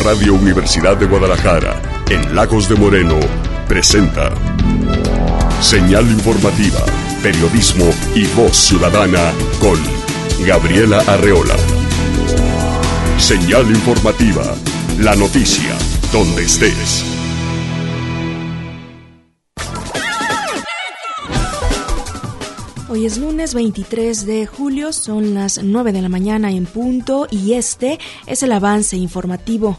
Radio Universidad de Guadalajara, en Lagos de Moreno, presenta Señal Informativa, periodismo y voz ciudadana con Gabriela Arreola. Señal Informativa, la noticia, donde estés. Hoy es lunes 23 de julio, son las 9 de la mañana en punto y este es el avance informativo.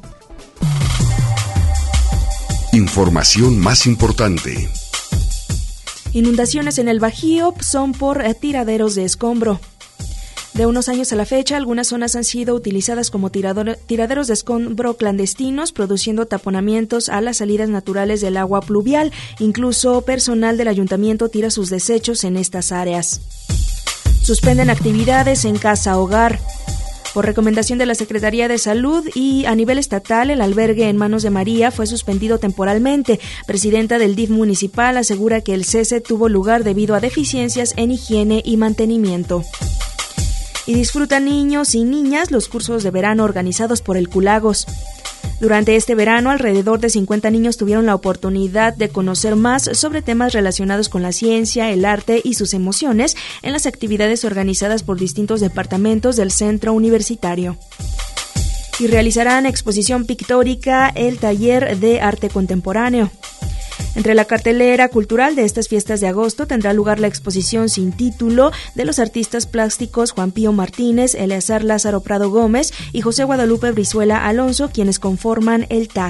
Información más importante. Inundaciones en el Bajío son por tiraderos de escombro. De unos años a la fecha, algunas zonas han sido utilizadas como tiraderos de escombro clandestinos, produciendo taponamientos a las salidas naturales del agua pluvial. Incluso personal del ayuntamiento tira sus desechos en estas áreas. Suspenden actividades en casa-hogar. Por recomendación de la Secretaría de Salud y a nivel estatal, el albergue en Manos de María fue suspendido temporalmente. Presidenta del DIF municipal asegura que el cese tuvo lugar debido a deficiencias en higiene y mantenimiento. Y disfrutan niños y niñas los cursos de verano organizados por el Culagos. Durante este verano, alrededor de 50 niños tuvieron la oportunidad de conocer más sobre temas relacionados con la ciencia, el arte y sus emociones en las actividades organizadas por distintos departamentos del centro universitario. Y realizarán exposición pictórica el taller de arte contemporáneo. Entre la cartelera cultural de estas fiestas de agosto tendrá lugar la exposición sin título de los artistas plásticos Juan Pío Martínez, Eleazar Lázaro Prado Gómez y José Guadalupe Brizuela Alonso, quienes conforman el TAC.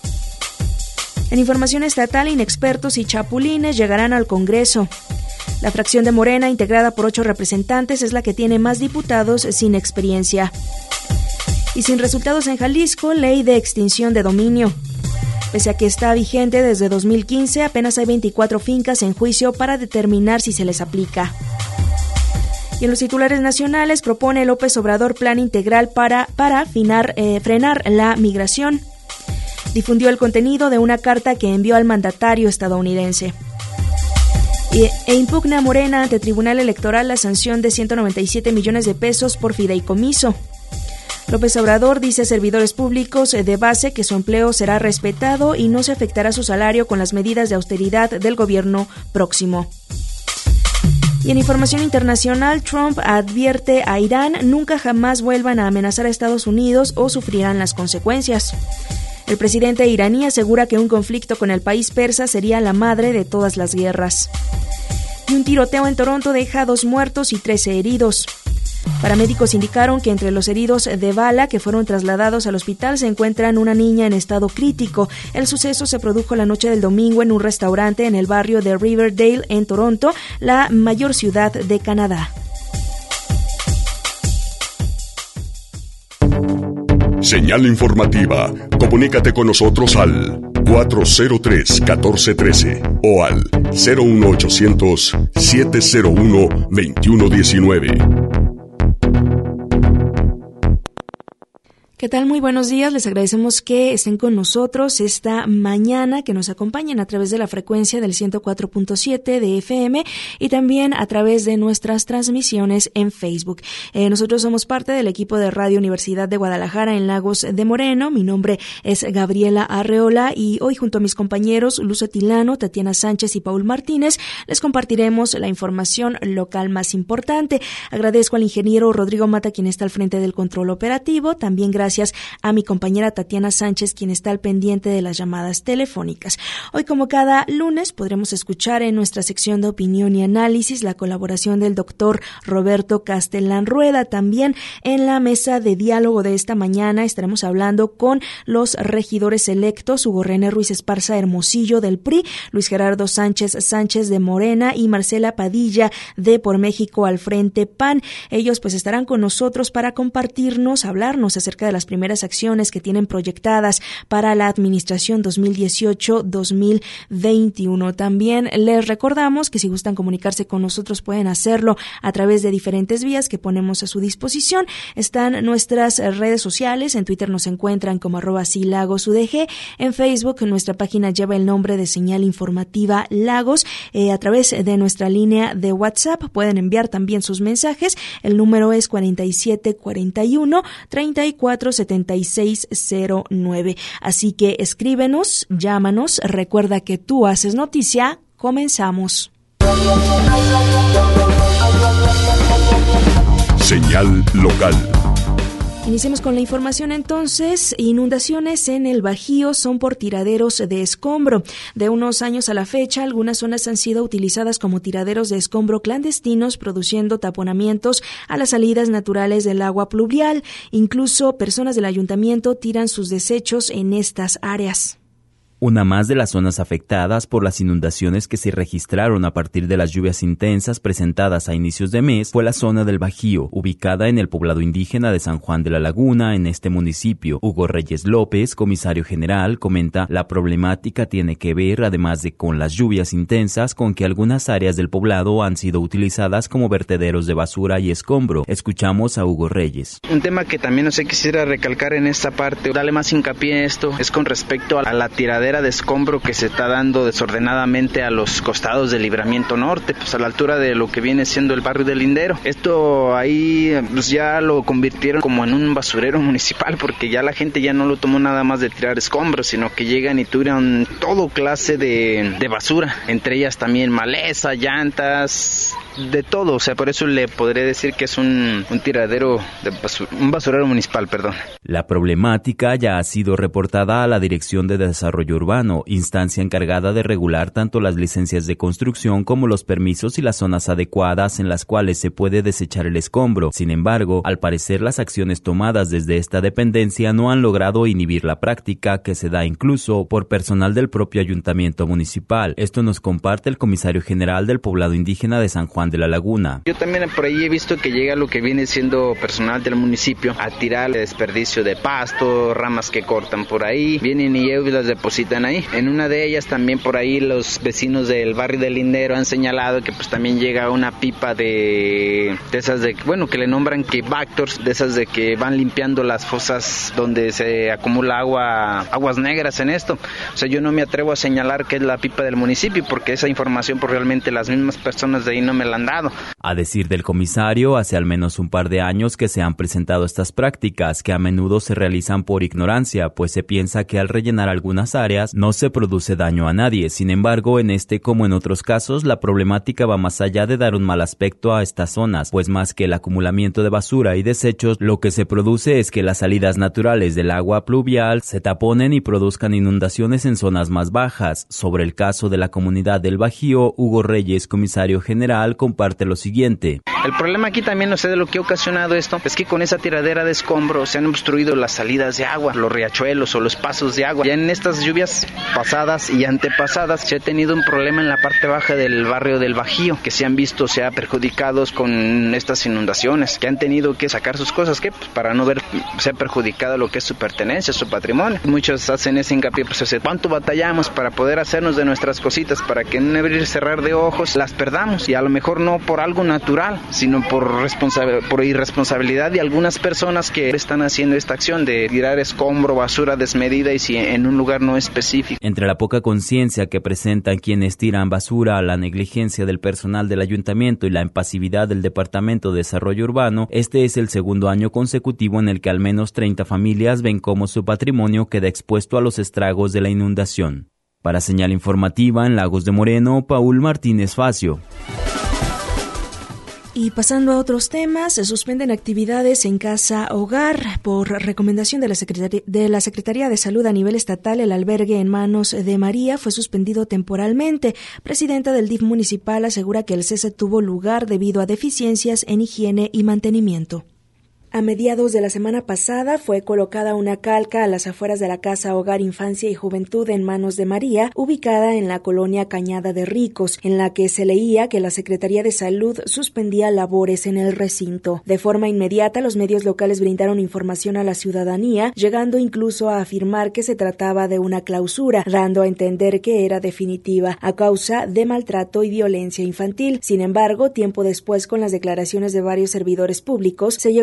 En información estatal, inexpertos y chapulines llegarán al Congreso. La fracción de Morena, integrada por 8 representantes, es la que tiene más diputados sin experiencia. Y sin resultados en Jalisco, ley de extinción de dominio. Pese a que está vigente desde 2015, apenas hay 24 fincas en juicio para determinar si se les aplica. Y en los titulares nacionales, propone López Obrador plan integral para frenar la migración. Difundió el contenido de una carta que envió al mandatario estadounidense. E impugna Morena ante Tribunal Electoral la sanción de 197 millones de pesos por fideicomiso. López Obrador dice a servidores públicos de base que su empleo será respetado y no se afectará su salario con las medidas de austeridad del gobierno próximo. Y en información internacional, Trump advierte a Irán nunca jamás vuelvan a amenazar a Estados Unidos o sufrirán las consecuencias. El presidente iraní asegura que un conflicto con el país persa sería la madre de todas las guerras. Y un tiroteo en Toronto deja 2 muertos y 13 heridos. Paramédicos indicaron que entre los heridos de bala que fueron trasladados al hospital se encuentran una niña en estado crítico. El suceso se produjo la noche del domingo en un restaurante en el barrio de Riverdale, en Toronto, la mayor ciudad de Canadá. Señal Informativa. Comunícate con nosotros al 403-1413 o al 01800-701-2119. ¿Qué tal? Muy buenos días. Les agradecemos que estén con nosotros esta mañana, que nos acompañen a través de la frecuencia del 104.7 de FM y también a través de nuestras transmisiones en Facebook. Nosotros somos parte del equipo de Radio Universidad de Guadalajara en Lagos de Moreno. Mi nombre es Gabriela Arreola y hoy junto a mis compañeros Luz Atilano, Tatiana Sánchez y Paul Martínez les compartiremos la información local más importante. Agradezco al ingeniero Rodrigo Mata, quien está al frente del control operativo. También gracias a mi compañera Tatiana Sánchez, quien está al pendiente de las llamadas telefónicas. Hoy, como cada lunes, podremos escuchar en nuestra sección de opinión y análisis la colaboración del doctor Roberto Castellán Rueda. También en la mesa de diálogo de esta mañana estaremos hablando con los regidores electos, Hugo René Ruiz Esparza Hermosillo del PRI, Luis Gerardo Sánchez Sánchez de Morena y Marcela Padilla de Por México al Frente PAN. Ellos pues estarán con nosotros para hablarnos acerca de las primeras acciones que tienen proyectadas para la administración 2018-2021. También les recordamos que si gustan comunicarse con nosotros pueden hacerlo a través de diferentes vías que ponemos a su disposición. Están nuestras redes sociales, en Twitter nos encuentran como @silagosudg, en Facebook nuestra página lleva el nombre de Señal Informativa Lagos. A través de nuestra línea de WhatsApp pueden enviar también sus mensajes. El número es 4741-34 444-7609. Así que escríbenos, llámanos, recuerda que tú haces noticia. Comenzamos. Señal local. Iniciemos con la información entonces. Inundaciones en el Bajío son por tiraderos de escombro. De unos años a la fecha, algunas zonas han sido utilizadas como tiraderos de escombro clandestinos, produciendo taponamientos a las salidas naturales del agua pluvial. Incluso personas del ayuntamiento tiran sus desechos en estas áreas. Una más de las zonas afectadas por las inundaciones que se registraron a partir de las lluvias intensas presentadas a inicios de mes fue la zona del Bajío, ubicada en el poblado indígena de San Juan de la Laguna, en este municipio. Hugo Reyes López, comisario general, comenta la problemática tiene que ver, además de con las lluvias intensas, con que algunas áreas del poblado han sido utilizadas como vertederos de basura y escombro. Escuchamos a Hugo Reyes. Un tema que también no sé, quisiera recalcar en esta parte, darle más hincapié en esto, es con respecto a la tiradera de escombro que se está dando desordenadamente a los costados del Libramiento Norte, pues a la altura de lo que viene siendo el barrio del Lindero. Esto ahí pues ya lo convirtieron como en un basurero municipal, porque ya la gente ya no lo tomó nada más de tirar escombros, sino que llegan y tiran todo clase de basura, entre ellas también maleza, llantas, de todo. O sea, por eso le podré decir que es un tiradero de un basurero municipal, perdón. La problemática ya ha sido reportada a la Dirección de Desarrollo Urbano, instancia encargada de regular tanto las licencias de construcción como los permisos y las zonas adecuadas en las cuales se puede desechar el escombro. Sin embargo, al parecer las acciones tomadas desde esta dependencia no han logrado inhibir la práctica que se da incluso por personal del propio ayuntamiento municipal. Esto nos comparte el comisario general del poblado indígena de San Juan de la Laguna. Yo también por ahí he visto que llega lo que viene siendo personal del municipio a tirar desperdicio de pasto, ramas que cortan por ahí, vienen y ellos las depositan ahí. En una de ellas también por ahí los vecinos del barrio del Lindero han señalado que pues también llega una pipa de esas de, bueno, que le nombran que Bactors, de esas de que van limpiando las fosas donde se acumula aguas negras en esto. O sea, yo no me atrevo a señalar que es la pipa del municipio porque esa información pues realmente las mismas personas de ahí no me la han dado. A decir del comisario, hace al menos un par de años que se han presentado estas prácticas que a menudo se realizan por ignorancia, pues se piensa que al rellenar algunas áreas no se produce daño a nadie. Sin embargo, en este como en otros casos, la problemática va más allá de dar un mal aspecto a estas zonas, pues más que el acumulamiento de basura y desechos, lo que se produce es que las salidas naturales del agua pluvial se taponen y produzcan inundaciones en zonas más bajas. Sobre el caso de la comunidad del Bajío, Hugo Reyes, comisario general, comparte lo siguiente. El problema aquí también, no sé de lo que ha ocasionado esto, es que con esa tiradera de escombros se han obstruido las salidas de agua, los riachuelos o los pasos de agua. Ya en estas lluvias pasadas y antepasadas se ha tenido un problema en la parte baja del barrio del Bajío, que se han visto perjudicados con estas inundaciones, que han tenido que sacar sus cosas pues, para no ver ser perjudicado lo que es su pertenencia, su patrimonio. Muchos hacen ese hincapié, pues cuánto batallamos para poder hacernos de nuestras cositas, para que en un abrir y cerrar de ojos las perdamos, y a lo mejor no por algo natural, sino por irresponsabilidad de algunas personas que están haciendo esta acción de tirar escombro, basura desmedida y si en un lugar no específico. Entre la poca conciencia que presentan quienes tiran basura, la negligencia del personal del ayuntamiento y la impasividad del Departamento de Desarrollo Urbano, este es el segundo año consecutivo en el que al menos 30 familias ven cómo su patrimonio queda expuesto a los estragos de la inundación. Para Señal Informativa en Lagos de Moreno, Paul Martínez Facio. Y pasando a otros temas, se suspenden actividades en Casa Hogar. Por recomendación de la Secretaría de Salud a nivel estatal, el albergue en manos de María fue suspendido temporalmente. Presidenta del DIF municipal asegura que el cese tuvo lugar debido a deficiencias en higiene y mantenimiento. A mediados de la semana pasada fue colocada una calca a las afueras de la Casa Hogar Infancia y Juventud en manos de María, ubicada en la colonia Cañada de Ricos, en la que se leía que la Secretaría de Salud suspendía labores en el recinto. De forma inmediata, los medios locales brindaron información a la ciudadanía, llegando incluso a afirmar que se trataba de una clausura, dando a entender que era definitiva, a causa de maltrato y violencia infantil. Sin embargo, tiempo después, con las declaraciones de varios servidores públicos, se llegó a afirmar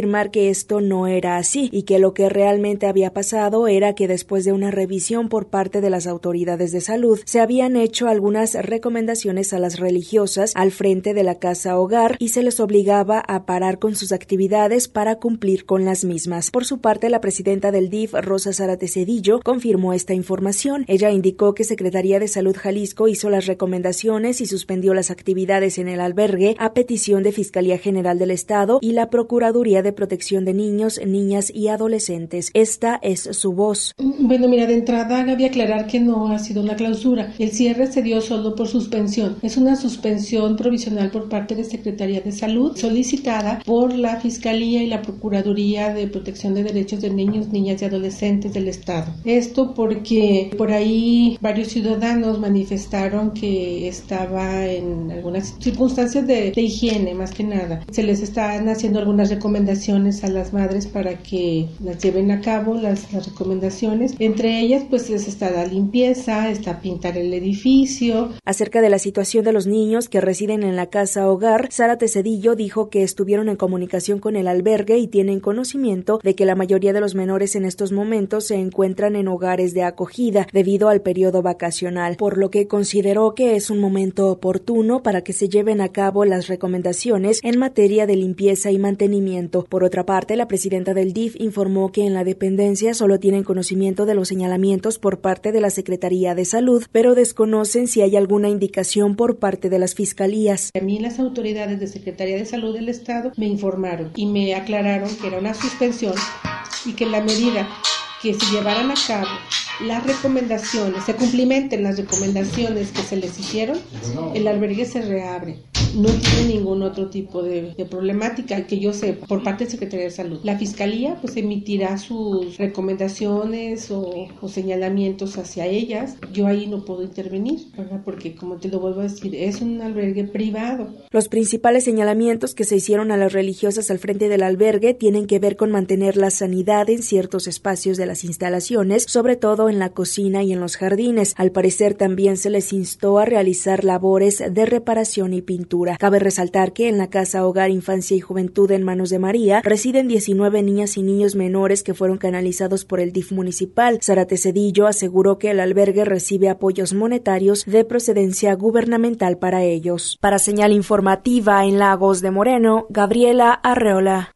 afirmar que esto no era así y que lo que realmente había pasado era que después de una revisión por parte de las autoridades de salud se habían hecho algunas recomendaciones a las religiosas al frente de la casa hogar y se les obligaba a parar con sus actividades para cumplir con las mismas. Por su parte, la presidenta del DIF, Rosa Zárate Cedillo, confirmó esta información. Ella indicó que Secretaría de Salud Jalisco hizo las recomendaciones y suspendió las actividades en el albergue a petición de Fiscalía General del Estado y la Procuraduría de Protección de Niños, Niñas y Adolescentes. Esta es su voz. Bueno, mira, de entrada cabe aclarar que no ha sido una clausura. El cierre se dio solo por suspensión. Es una suspensión provisional por parte de Secretaría de Salud solicitada por la Fiscalía y la Procuraduría de Protección de Derechos de Niños, Niñas y Adolescentes del Estado. Esto porque por ahí varios ciudadanos manifestaron que estaba en algunas circunstancias de higiene, más que nada. Se les están haciendo algunas recomendaciones a las madres para que las lleven a cabo, las recomendaciones. Entre ellas, pues está la limpieza, está pintar el edificio. Acerca de la situación de los niños que residen en la casa hogar, Zárate Cedillo dijo que estuvieron en comunicación con el albergue y tienen conocimiento de que la mayoría de los menores en estos momentos se encuentran en hogares de acogida debido al periodo vacacional, por lo que consideró que es un momento oportuno para que se lleven a cabo las recomendaciones en materia de limpieza y mantenimiento. Por otra parte, la presidenta del DIF informó que en la dependencia solo tienen conocimiento de los señalamientos por parte de la Secretaría de Salud, pero desconocen si hay alguna indicación por parte de las fiscalías. A mí las autoridades de Secretaría de Salud del Estado me informaron y me aclararon que era una suspensión y que la medida que se llevaran a cabo las recomendaciones, se cumplimenten las recomendaciones que se les hicieron, el albergue se reabre. No tiene ningún otro tipo de problemática que yo sepa por parte de Secretaría de Salud. La Fiscalía pues emitirá sus recomendaciones o señalamientos hacia ellas. Yo ahí no puedo intervenir, ¿verdad? Porque como te lo vuelvo a decir, es un albergue privado. Los principales señalamientos que se hicieron a las religiosas al frente del albergue tienen que ver con mantener la sanidad en ciertos espacios de las instalaciones, sobre todo en la cocina y en los jardines. Al parecer también se les instó a realizar labores de reparación y pintura. Cabe resaltar que en la Casa Hogar Infancia y Juventud en Manos de María residen 19 niñas y niños menores que fueron canalizados por el DIF municipal. Zárate Cedillo aseguró que el albergue recibe apoyos monetarios de procedencia gubernamental para ellos. Para Señal Informativa en Lagos de Moreno, Gabriela Arreola.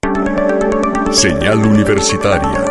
Señal Universitaria.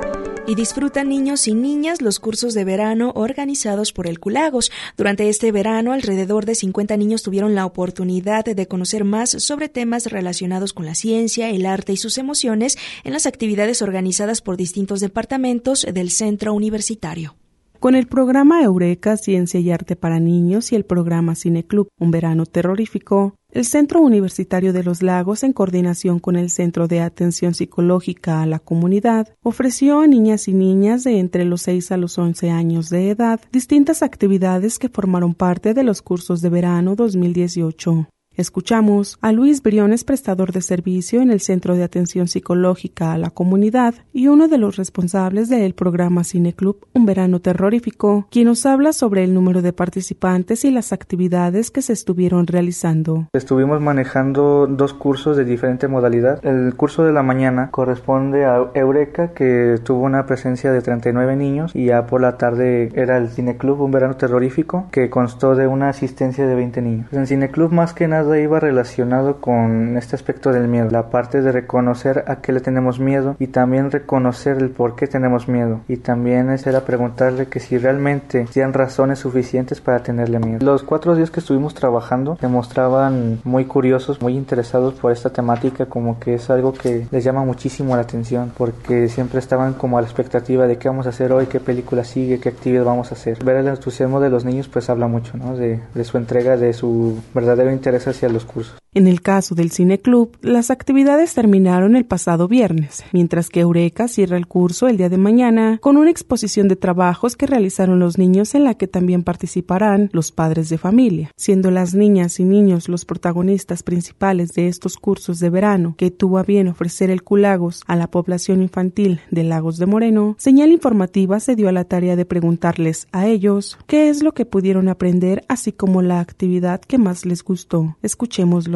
Y disfrutan niños y niñas los cursos de verano organizados por el Culagos. Durante este verano, alrededor de 50 niños tuvieron la oportunidad de conocer más sobre temas relacionados con la ciencia, el arte y sus emociones en las actividades organizadas por distintos departamentos del centro universitario. Con el programa Eureka, Ciencia y Arte para Niños y el programa Cineclub, Un Verano Terrorífico, el Centro Universitario de los Lagos, en coordinación con el Centro de Atención Psicológica a la Comunidad, ofreció a niñas y niñas de entre los 6 a los 11 años de edad distintas actividades que formaron parte de los cursos de verano 2018. Escuchamos a Luis Briones, prestador de servicio en el Centro de Atención Psicológica a la Comunidad y uno de los responsables del programa Cineclub Un Verano Terrorífico, quien nos habla sobre el número de participantes y las actividades que se estuvieron realizando. Estuvimos manejando 2 cursos de diferente modalidad. El curso de la mañana corresponde a Eureka, que tuvo una presencia de 39 niños, y ya por la tarde era el Cineclub Un Verano Terrorífico, que constó de una asistencia de 20 niños. En Cineclub más que nada iba relacionado con este aspecto del miedo, la parte de reconocer a qué le tenemos miedo y también reconocer el por qué tenemos miedo, y también era preguntarle que si realmente tienen razones suficientes para tenerle miedo. Los 4 días que estuvimos trabajando se mostraban muy curiosos, muy interesados por esta temática, como que es algo que les llama muchísimo la atención, porque siempre estaban como a la expectativa de qué vamos a hacer hoy, qué película sigue, qué actividad vamos a hacer. Ver el entusiasmo de los niños pues habla mucho, ¿no? De su entrega, de su verdadero interés hacia los cursos. En el caso del Cineclub, las actividades terminaron el pasado viernes, mientras que Eureka cierra el curso el día de mañana con una exposición de trabajos que realizaron los niños, en la que también participarán los padres de familia. Siendo las niñas y niños los protagonistas principales de estos cursos de verano que tuvo a bien ofrecer el Culagos a la población infantil de Lagos de Moreno, Señal Informativa se dio a la tarea de preguntarles a ellos qué es lo que pudieron aprender, así como la actividad que más les gustó. Escuchémoslos.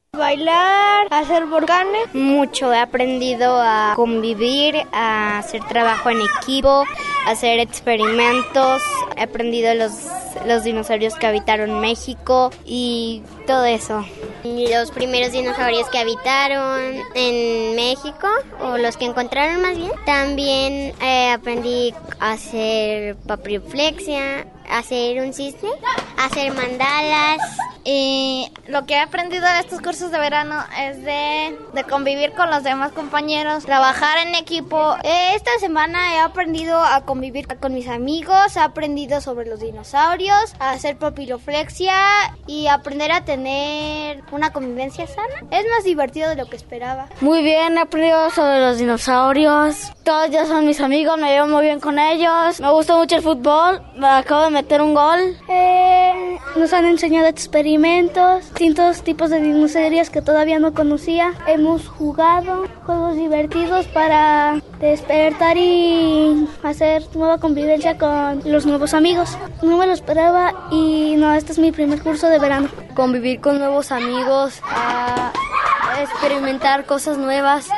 Bailar, hacer volcanes. Mucho, he aprendido a convivir, a hacer trabajo en equipo, a hacer experimentos. He aprendido los dinosaurios que habitaron México y todo eso. Los primeros dinosaurios que habitaron en México, o los que encontraron más bien. También aprendí a hacer papiroflexia, a hacer un cisne, a hacer mandalas. Lo que he aprendido en estos cursos de verano es de convivir con los demás compañeros, trabajar en equipo. Esta semana he aprendido a convivir con mis amigos, he aprendido sobre los dinosaurios, a hacer papiroflexia y aprender a tener una convivencia sana. Es más divertido de lo que esperaba. Muy bien, he aprendido sobre los dinosaurios. Todos ya son mis amigos, me llevo muy bien con ellos. Me gusta mucho el fútbol, me acabo de meter un gol. Nos han enseñado experimentos, distintos tipos de dinosaurios que todavía no conocía. Hemos jugado juegos divertidos para despertar y hacer nueva convivencia con los nuevos amigos. No me lo esperaba y no, este es mi primer curso de verano. Convivir con nuevos amigos, a experimentar cosas nuevas,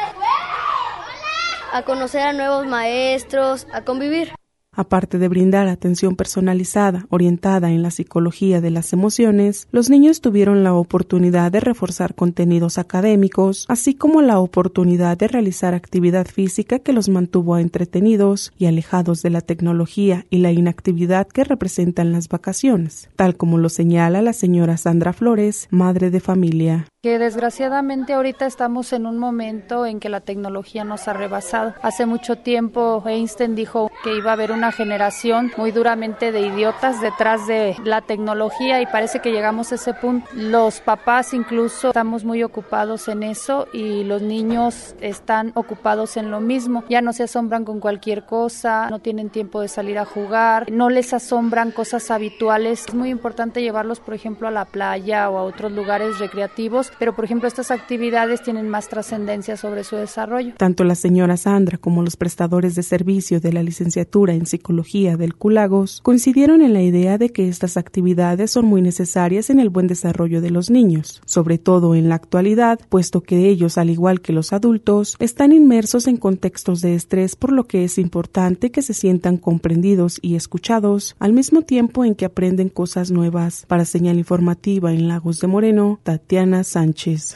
a conocer a nuevos maestros, a convivir. Aparte de brindar atención personalizada, orientada en la psicología de las emociones, los niños tuvieron la oportunidad de reforzar contenidos académicos, así como la oportunidad de realizar actividad física que los mantuvo entretenidos y alejados de la tecnología y la inactividad que representan las vacaciones, tal como lo señala la señora Sandra Flores, madre de familia. Que desgraciadamente ahorita estamos en un momento en que la tecnología nos ha rebasado. Hace mucho tiempo Einstein dijo que iba a haber una generación muy duramente de idiotas detrás de la tecnología y parece que llegamos a ese punto. Los papás incluso estamos muy ocupados en eso y los niños están ocupados en lo mismo. Ya no se asombran con cualquier cosa, no tienen tiempo de salir a jugar, no les asombran cosas habituales. Es muy importante llevarlos, por ejemplo, a la playa o a otros lugares recreativos, pero por ejemplo estas actividades tienen más trascendencia sobre su desarrollo. Tanto la señora Sandra como los prestadores de servicio de la licenciatura en psicología del CULAGOS coincidieron en la idea de que estas actividades son muy necesarias en el buen desarrollo de los niños, sobre todo en la actualidad, puesto que ellos, al igual que los adultos, están inmersos en contextos de estrés, por lo que es importante que se sientan comprendidos y escuchados, al mismo tiempo en que aprenden cosas nuevas. Para Señal Informativa en Lagos de Moreno, Tatiana Sánchez.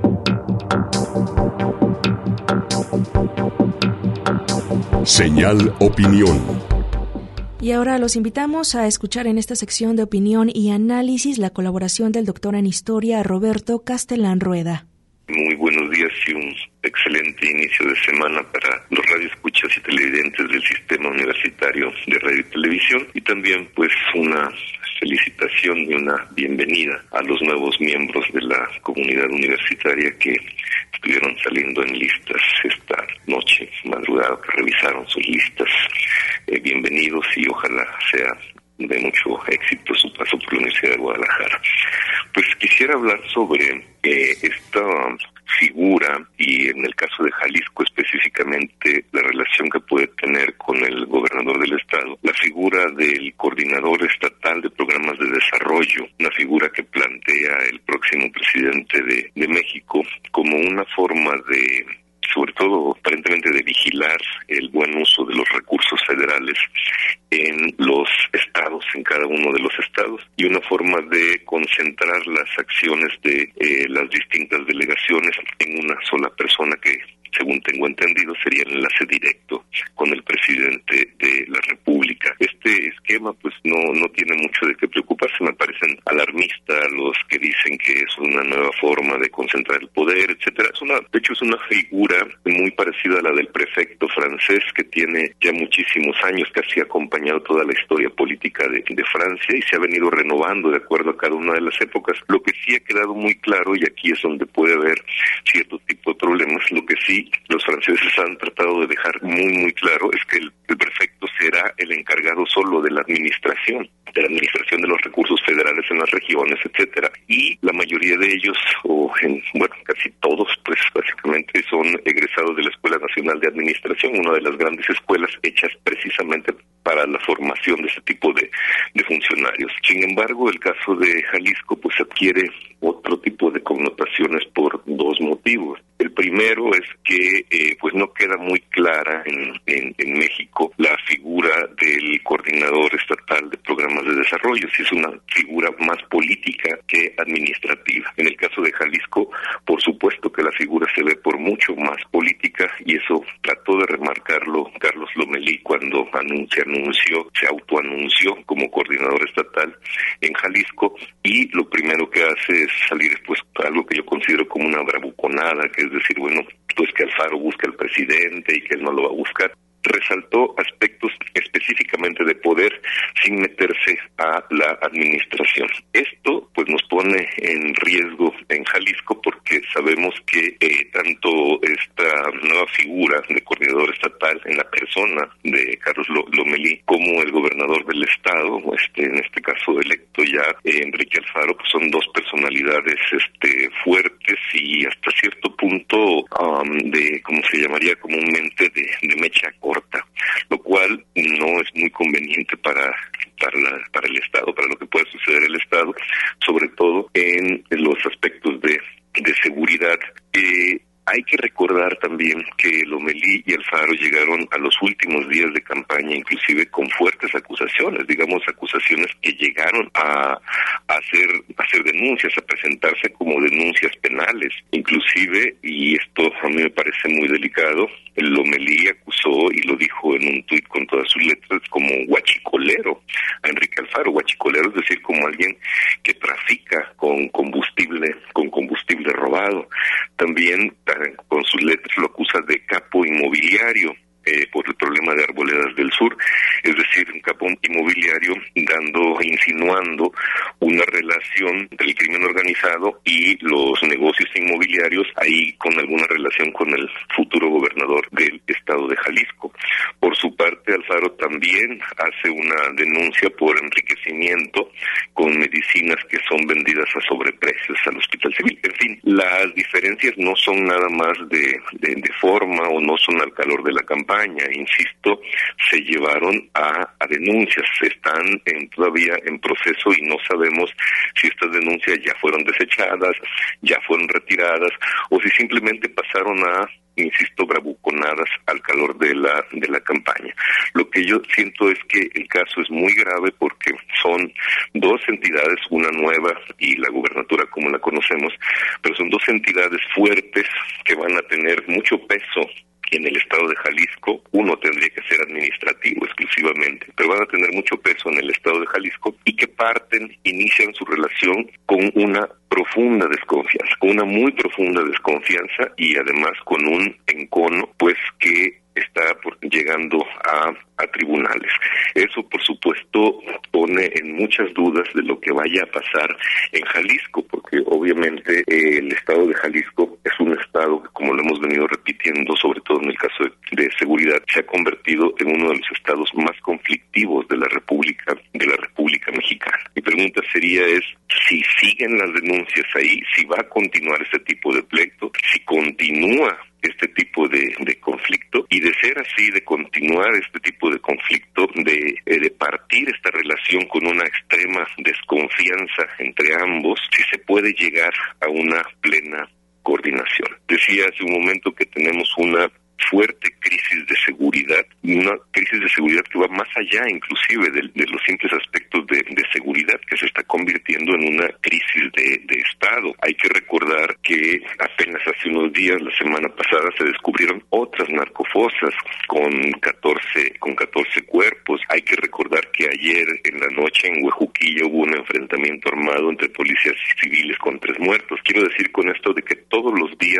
Señal Opinión. Y ahora los invitamos a escuchar en esta sección de opinión y análisis la colaboración del doctor en historia Roberto Castellán Rueda. Muy buenos días y un excelente inicio de semana para los radioescuchas y televidentes del Sistema Universitario de Radio y Televisión, y también pues una felicitación y una bienvenida a los nuevos miembros de la comunidad universitaria que estuvieron saliendo en listas esta noche, madrugada, que revisaron sus listas. Bienvenidos y ojalá sea de mucho éxito su paso por la Universidad de Guadalajara. Pues quisiera hablar sobre esta figura y en el caso de Jalisco específicamente la relación que puede tener con el gobernador del estado, la figura del coordinador estatal de programas de desarrollo, una figura que plantea el próximo presidente de México como una forma de, sobre todo aparentemente, de vigilar el buen uso de los recursos federales en los estados, en cada uno de los estados, y una forma de concentrar las acciones de las distintas delegaciones en una sola persona que, según tengo entendido, sería el enlace directo con el presidente de la República. Este esquema pues no tiene mucho de qué preocuparse, me parecen alarmistas los que dicen que es una nueva forma de concentrar el poder, etcétera. De hecho es una figura muy parecida a la del prefecto francés, que tiene ya muchísimos años, casi ha acompañado toda la historia política de Francia y se ha venido renovando de acuerdo a cada una de las épocas. Lo que sí ha quedado muy claro, y aquí es donde puede haber cierto tipo de problemas, lo que sí los franceses han tratado de dejar muy claro es que el prefecto será el encargado solo de la administración de los recursos federales en las regiones, etcétera. Y la mayoría de ellos, casi todos, pues básicamente son egresados de la Escuela Nacional de Administración, una de las grandes escuelas hechas precisamente para la formación de ese tipo de funcionarios. Sin embargo, el caso de Jalisco pues adquiere otro tipo de connotaciones por dos motivos. El primero es que pues no queda muy clara en México la figura del coordinador estatal de programas de desarrollo, si es una figura más política que administrativa. En el caso de Jalisco, por supuesto que la figura se ve por mucho más política, y eso trató de remarcarlo Carlos Lomelí cuando se autoanunció como coordinador estatal en Jalisco, y lo primero que hace es salir pues algo que yo considero como una bravuconada, que es decir, bueno, pues que Alfaro busca al presidente y que él no lo va a buscar. Resaltó aspectos específicamente de poder sin meterse a la administración. Esto pues nos pone en riesgo en Jalisco, porque sabemos que tanto esta nueva figura de coordinador estatal en la persona de Carlos Lomelí como el gobernador del estado, en este caso electo ya, Enrique Alfaro, pues son dos personalidades fuertes y hasta cierto punto de, como se llamaría comúnmente, de mecha corta, lo cual no es muy conveniente para el Estado, para lo que puede suceder en el Estado, sobre todo en los aspectos de seguridad. Hay que recordar también que Lomelí y Alfaro llegaron a los últimos días de campaña inclusive con fuertes acusaciones, digamos acusaciones que llegaron a hacer denuncias, a presentarse como denuncias penales. Inclusive, y esto a mí me parece muy delicado, Lomelí acusó, y lo dijo en un tuit con todas sus letras, como huachicolero a Enrique Alfaro. Huachicolero es decir, como alguien que trafica con combustible robado. También con sus letras lo acusa de capo inmobiliario por el problema de Arboledas del Sur, es decir, un capo inmobiliario insinuando una relación del crimen organizado y los negocios inmobiliarios, ahí con alguna relación con el futuro gobernador del estado de Jalisco. Por su parte, Alfaro también hace una denuncia por enriquecimiento con medicinas que son vendidas a sobreprecios al Hospital Civil. En fin, las diferencias no son nada más de forma, o no son al calor de la campaña. Insisto, se llevaron a denuncias, están todavía en proceso y no sabemos si estas denuncias ya fueron desechadas, ya fueron retiradas, o si simplemente pasaron a, insisto, bravuconadas al calor de la campaña. Lo que yo siento es que el caso es muy grave porque son dos entidades, una nueva y la gubernatura como la conocemos, pero son dos entidades fuertes que van a tener mucho peso en el estado de Jalisco. Uno tendría que ser administrativo exclusivamente, pero van a tener mucho peso en el estado de Jalisco, y que inician su relación con una profunda desconfianza, con una muy profunda desconfianza, y además con un encono pues que está llegando a tribunales. Eso, por supuesto, pone en muchas dudas de lo que vaya a pasar en Jalisco, porque obviamente el estado de Jalisco es un estado que, como lo hemos venido repitiendo, sobre todo en el caso de seguridad, se ha convertido en uno de los estados más conflictivos de la República Mexicana. Mi pregunta sería si siguen las denuncias ahí, si va a continuar este tipo de pleito, si continúa este tipo de conflicto, y de ser así, de continuar este tipo de conflicto, de partir esta relación con una extrema desconfianza entre ambos, si se puede llegar a una plena coordinación. Decía hace un momento que tenemos una fuerte crisis de seguridad, una crisis de seguridad que va más allá inclusive de los simples aspectos de seguridad, que se está convirtiendo en una crisis de Estado. Hay que recordar que apenas hace unos días, la semana pasada, se descubrieron otras narcofosas con 14 cuerpos. Hay que recordar que ayer en la noche en Huejuquilla hubo un enfrentamiento armado entre policías civiles con 3 muertos. Quiero decir con esto de que todos los días,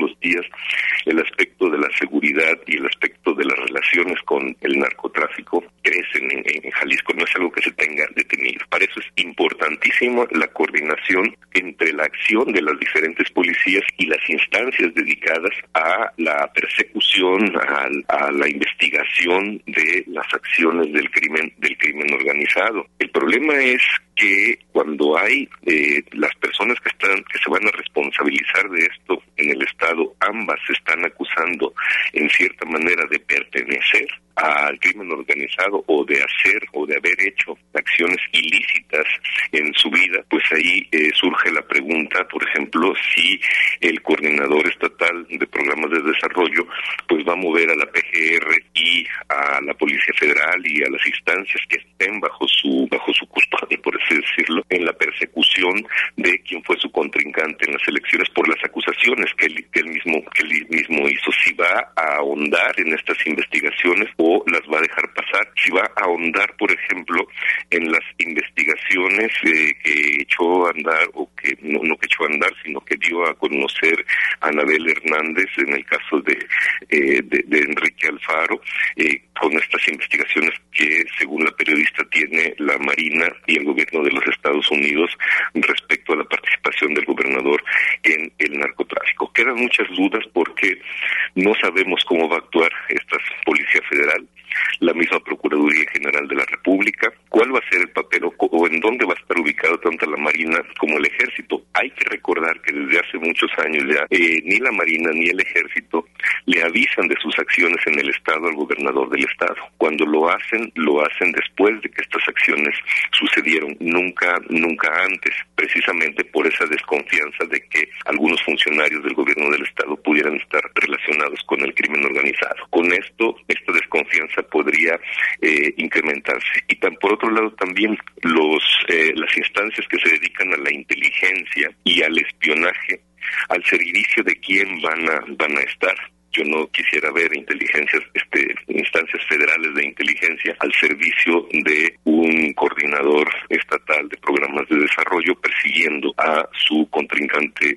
el aspecto de la seguridad y el aspecto de las relaciones con el narcotráfico crecen en Jalisco, no es algo que se tenga detenido. Para eso es importantísimo la coordinación entre la acción de las diferentes policías y las instancias dedicadas a la persecución, a la investigación de las acciones del crimen organizado. El problema es que cuando hay las personas que se van a responsabilizar de esto en el Estado, ambas se están acusando en cierta manera de pertenecer al crimen organizado o de hacer o de haber hecho acciones ilícitas en su vida, pues ahí surge la pregunta, por ejemplo, si el coordinador estatal de programas de desarrollo pues va a mover a la PGR y a la Policía Federal y a las instancias que estén bajo su custodia, por así decirlo, en la persecución de quien fue su contrincante en las elecciones por las acusaciones que él mismo hizo. Si va a ahondar en estas investigaciones o las va a dejar pasar, si va a ahondar, por ejemplo, en las investigaciones que echó a andar, o que no que echó a andar, sino que dio a conocer Anabel Hernández en el caso de Enrique Alfaro, con estas investigaciones que, según la periodista, tiene la Marina y el gobierno de los Estados Unidos respecto a la participación del gobernador en el narcotráfico. Quedan muchas dudas porque no sabemos cómo va a actuar esta Policía Federal, la misma Procuraduría General de la República, cuál va a ser el papel o en dónde va a estar ubicado tanto la Marina como el Ejército. Hay que recordar que desde hace muchos años ya ni la Marina ni el Ejército le avisan de sus acciones en el Estado al gobernador del Estado. Cuando lo hacen después de que estas acciones sucedieron, nunca antes, precisamente por esa desconfianza de que algunos funcionarios del gobierno del Estado pudieran estar relacionados con el crimen organizado. Con esto, esta desconfianza podría incrementarse. Y por otro lado también las instancias que se dedican a la inteligencia y al espionaje, al servicio de quién van a estar. Yo no quisiera ver instancias federales de inteligencia al servicio de un coordinador estatal de programas de desarrollo persiguiendo a su contrincante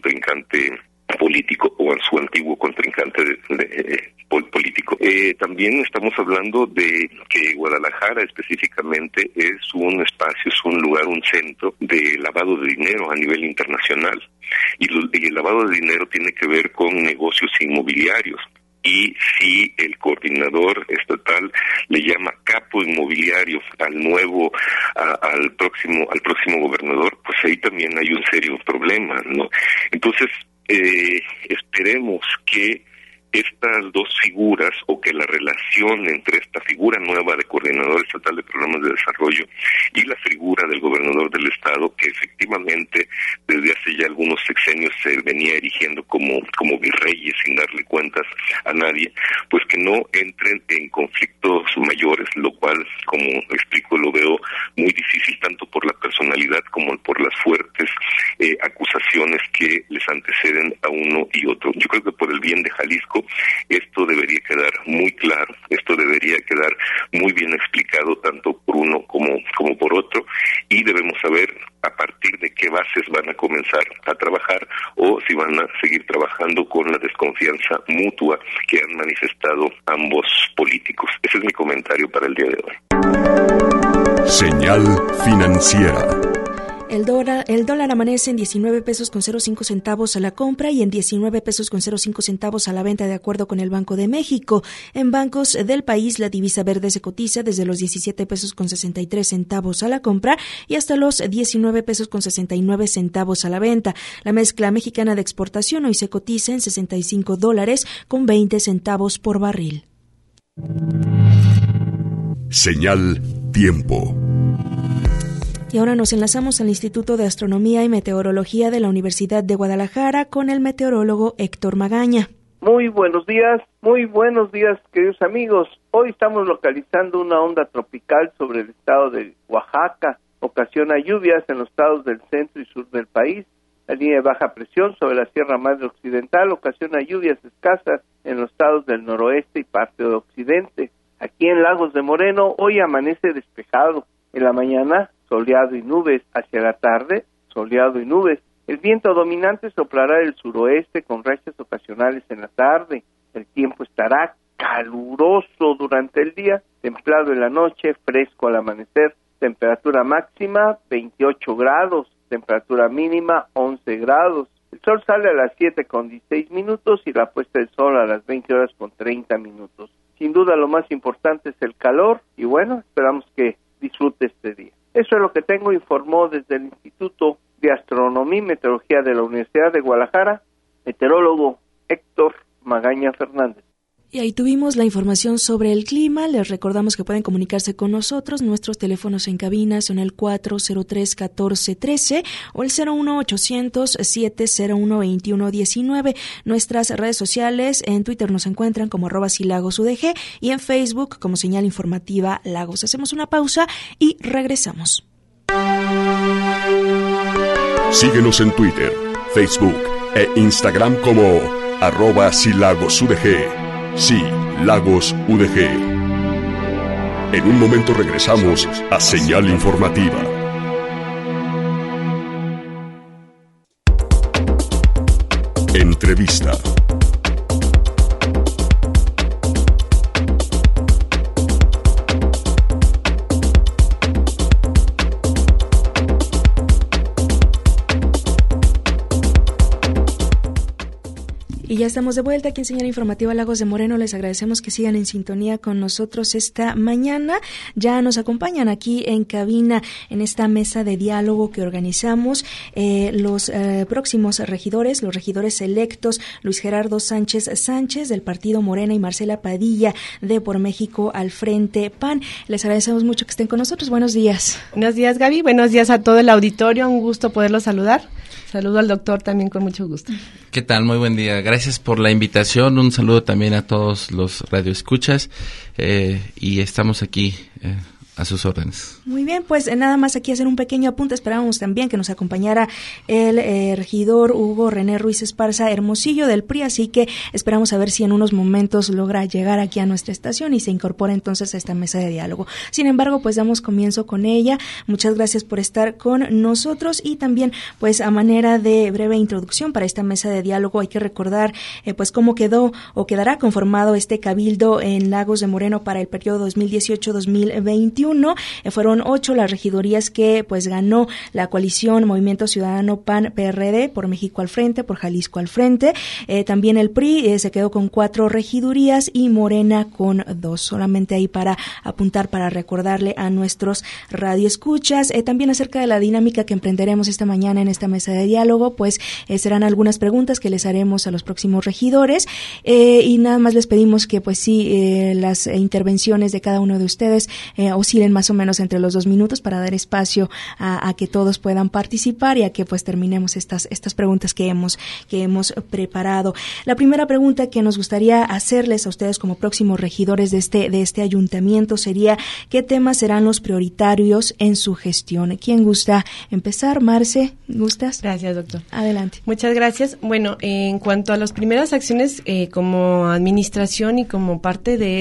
político o a su antiguo contrincante político. También estamos hablando de que Guadalajara específicamente es un espacio, es un lugar, un centro de lavado de dinero a nivel internacional. Y el lavado de dinero tiene que ver con negocios inmobiliarios. Y si el coordinador estatal le llama capo inmobiliario al próximo gobernador, pues ahí también hay un serio problema, ¿no? Entonces, esperemos que estas dos figuras, o que la relación entre esta figura nueva de coordinador estatal de programas de desarrollo y la figura del gobernador del estado, que efectivamente desde hace ya algunos sexenios se venía erigiendo como virreyes sin darle cuentas a nadie, pues que no entren en conflictos mayores, lo cual, como explico, lo veo muy difícil tanto por la personalidad como por las fuertes acusaciones que les anteceden a uno y otro. Yo creo que por el bien de Jalisco esto debería quedar muy claro, esto debería quedar muy bien explicado tanto por uno como por otro, y debemos saber a partir de qué bases van a comenzar a trabajar, o si van a seguir trabajando con la desconfianza mutua que han manifestado ambos políticos. Ese es mi comentario para el día de hoy. Señal financiera. El dólar amanece en 19 pesos con 05 centavos a la compra y en 19 pesos con 05 centavos a la venta, de acuerdo con el Banco de México. En bancos del país, la divisa verde se cotiza desde los 17 pesos con 63 centavos a la compra y hasta los 19 pesos con 69 centavos a la venta. La mezcla mexicana de exportación hoy se cotiza en $65 con 20 centavos por barril. Señal tiempo. Y ahora nos enlazamos al Instituto de Astronomía y Meteorología de la Universidad de Guadalajara con el meteorólogo Héctor Magaña. Muy buenos días, queridos amigos. Hoy estamos localizando una onda tropical sobre el estado de Oaxaca. Ocasiona lluvias en los estados del centro y sur del país. La línea de baja presión sobre la Sierra Madre Occidental ocasiona lluvias escasas en los estados del noroeste y parte de occidente. Aquí en Lagos de Moreno hoy amanece despejado. En la mañana, soleado y nubes. Hacia la tarde, soleado y nubes. El viento dominante soplará del suroeste con rachas ocasionales en la tarde. El tiempo estará caluroso durante el día, templado en la noche, fresco al amanecer. Temperatura máxima 28 grados, temperatura mínima 11 grados. El sol sale a las 7:16 y la puesta del sol a las 20:30. Sin duda lo más importante es el calor y bueno, esperamos que disfrute este día. Eso es lo que tengo, informó desde el Instituto de Astronomía y Meteorología de la Universidad de Guadalajara, meteorólogo Héctor Magaña Fernández. Y ahí tuvimos la información sobre el clima. Les recordamos que pueden comunicarse con nosotros. Nuestros teléfonos en cabina son el 403-1413 o el 01800-701-2119. Nuestras redes sociales, en Twitter nos encuentran como @silagosudg y en Facebook como Señal Informativa Lagos. Hacemos una pausa y regresamos. Síguenos en Twitter, Facebook e Instagram como @silagosudg. Sí, Lagos UDG. En un momento regresamos a Señal Informativa. Entrevista. Y ya estamos de vuelta aquí en Señal Informativa Lagos de Moreno. Les agradecemos que sigan en sintonía con nosotros esta mañana. Ya nos acompañan aquí en cabina en esta mesa de diálogo que organizamos los próximos regidores, los regidores electos, Luis Gerardo Sánchez del Partido Morena y Marcela Padilla de Por México al Frente PAN. Les agradecemos mucho que estén con nosotros. Buenos días. Buenos días, Gaby. Buenos días a todo el auditorio. Un gusto poderlos saludar. Saludo al doctor también con mucho gusto. ¿Qué tal? Muy buen día. Gracias por la invitación. Un saludo también a todos los radioescuchas y estamos aquí a sus órdenes. Muy bien, pues nada más aquí hacer un pequeño apunte. Esperábamos también que nos acompañara el regidor Hugo René Ruiz Esparza Hermosillo del PRI, así que esperamos a ver si en unos momentos logra llegar aquí a nuestra estación y se incorpora entonces a esta mesa de diálogo. Sin embargo, pues damos comienzo con ella. Muchas gracias por estar con nosotros y también pues a manera de breve introducción para esta mesa de diálogo hay que recordar pues cómo quedó o quedará conformado este cabildo en Lagos de Moreno para el periodo 2018-2021. Fueron 8 las regidurías que pues ganó la coalición Movimiento Ciudadano PAN-PRD, Por México al Frente, por Jalisco al Frente. También el PRI se quedó con 4 regidurías y Morena con 2. Solamente ahí para apuntar, para recordarle a nuestros radioescuchas. También acerca de la dinámica que emprenderemos esta mañana en esta mesa de diálogo, pues serán algunas preguntas que les haremos a los próximos regidores y nada más les pedimos que pues sí, las intervenciones de cada uno de ustedes oscilen más o menos entre los 2 minutos para dar espacio a que todos puedan participar y a que pues terminemos estas preguntas que hemos preparado. La primera pregunta que nos gustaría hacerles a ustedes como próximos regidores de este ayuntamiento sería: ¿qué temas serán los prioritarios en su gestión? ¿Quién gusta empezar? Marce, ¿gustas? Gracias, doctor. Adelante. Muchas gracias. Bueno, en cuanto a las primeras acciones como administración y como parte de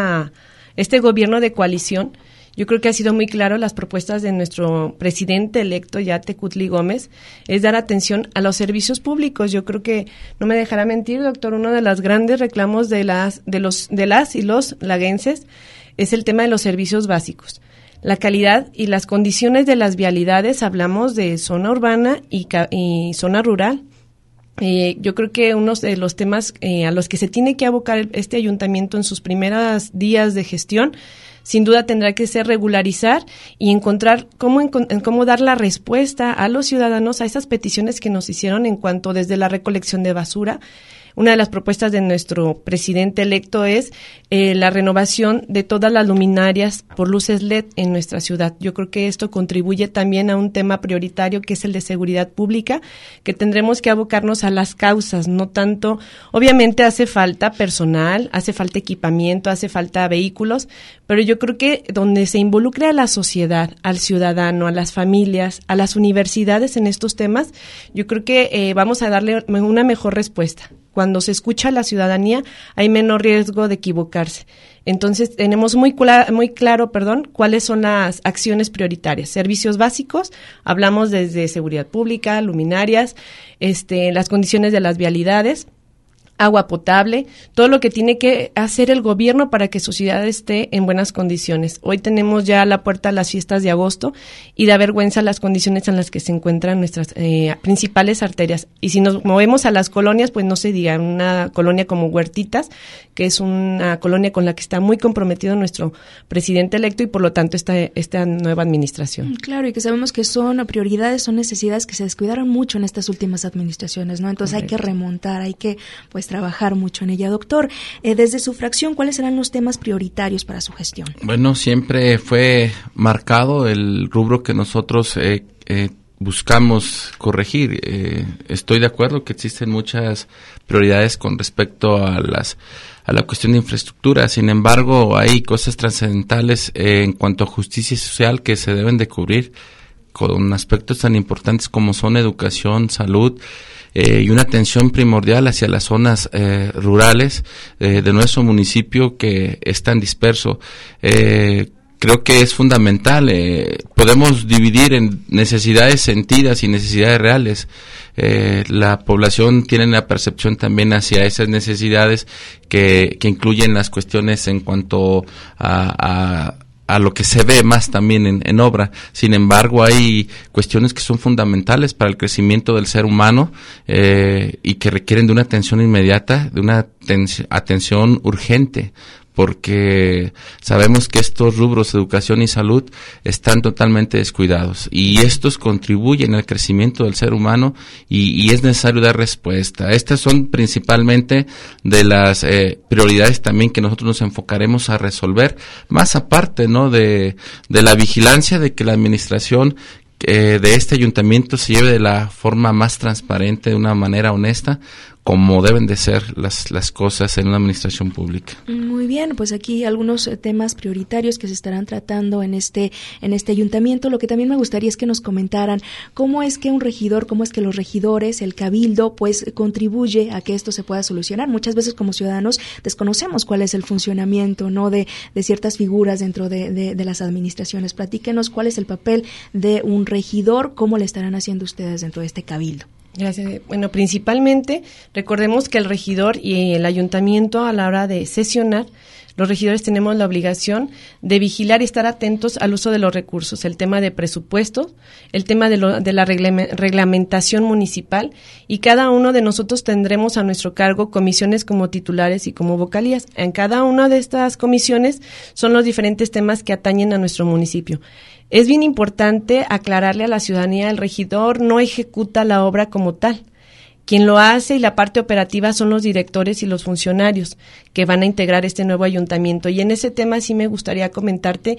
este gobierno de coalición, yo creo que ha sido muy claro las propuestas de nuestro presidente electo, ya Tecutli Gómez, es dar atención a los servicios públicos. Yo creo que, no me dejará mentir, doctor, uno de los grandes reclamos de las y los laguenses es el tema de los servicios básicos. La calidad y las condiciones de las vialidades, hablamos de zona urbana y zona rural. Yo creo que uno de los temas a los que se tiene que abocar este ayuntamiento en sus primeros días de gestión, sin duda tendrá que ser regularizar y encontrar cómo dar la respuesta a los ciudadanos a esas peticiones que nos hicieron en cuanto desde la recolección de basura. Una de las propuestas de nuestro presidente electo es la renovación de todas las luminarias por luces LED en nuestra ciudad. Yo creo que esto contribuye también a un tema prioritario que es el de seguridad pública, que tendremos que abocarnos a las causas, no tanto, obviamente hace falta personal, hace falta equipamiento, hace falta vehículos, pero yo creo que donde se involucre a la sociedad, al ciudadano, a las familias, a las universidades en estos temas, yo creo que vamos a darle una mejor respuesta. Cuando se escucha a la ciudadanía, hay menos riesgo de equivocarse. Entonces, tenemos muy claro, cuáles son las acciones prioritarias. Servicios básicos, hablamos desde seguridad pública, luminarias, las condiciones de las vialidades. agua potable, todo lo que tiene que hacer el gobierno para que su ciudad esté en buenas condiciones. Hoy tenemos ya a la puerta las fiestas de agosto y da vergüenza las condiciones en las que se encuentran nuestras principales arterias. Y si nos movemos a las colonias, pues no se diga, una colonia como Huertitas, que es una colonia con la que está muy comprometido nuestro presidente electo y por lo tanto esta nueva administración. Claro, y que sabemos que son prioridades, son necesidades que se descuidaron mucho en estas últimas administraciones, ¿no? Entonces Correcto. Hay que remontar, hay que trabajar mucho en ella. Doctor, desde su fracción, ¿cuáles serán los temas prioritarios para su gestión? Bueno, siempre fue marcado el rubro que nosotros buscamos corregir. Estoy de acuerdo que existen muchas prioridades con respecto a la cuestión de infraestructura. Sin embargo, hay cosas trascendentales en cuanto a justicia social que se deben de cubrir con aspectos tan importantes como son educación, salud, y una atención primordial hacia las zonas rurales de nuestro municipio que es tan disperso. Creo que es fundamental. Podemos dividir en necesidades sentidas y necesidades reales. La población tiene la percepción también hacia esas necesidades que incluyen las cuestiones en cuanto a lo que se ve más también en obra. Sin embargo, hay cuestiones que son fundamentales para el crecimiento del ser humano y que requieren de una atención inmediata, de una atención urgente, porque sabemos que estos rubros, educación y salud, están totalmente descuidados y estos contribuyen al crecimiento del ser humano y es necesario dar respuesta. Estas son principalmente de las prioridades también que nosotros nos enfocaremos a resolver, más aparte, ¿no?, de la vigilancia de que la administración de este ayuntamiento se lleve de la forma más transparente, de una manera honesta, como deben de ser las cosas en una administración pública. Muy bien, pues aquí algunos temas prioritarios que se estarán tratando en este ayuntamiento. Lo que también me gustaría es que nos comentaran cómo es que un regidor, cómo es que los regidores, el cabildo, pues contribuye a que esto se pueda solucionar. Muchas veces como ciudadanos desconocemos cuál es el funcionamiento, ¿no?, de ciertas figuras dentro de las administraciones. Platíquenos cuál es el papel de un regidor, cómo le estarán haciendo ustedes dentro de este cabildo. Gracias. Bueno, principalmente recordemos que el regidor y el ayuntamiento, a la hora de sesionar, los regidores tenemos la obligación de vigilar y estar atentos al uso de los recursos, el tema de presupuestos, el tema de la reglamentación municipal, y cada uno de nosotros tendremos a nuestro cargo comisiones como titulares y como vocalías. En cada una de estas comisiones son los diferentes temas que atañen a nuestro municipio. Es bien importante aclararle a la ciudadanía, el regidor no ejecuta la obra como tal. Quien lo hace y la parte operativa son los directores y los funcionarios que van a integrar este nuevo ayuntamiento. Y en ese tema sí me gustaría comentarte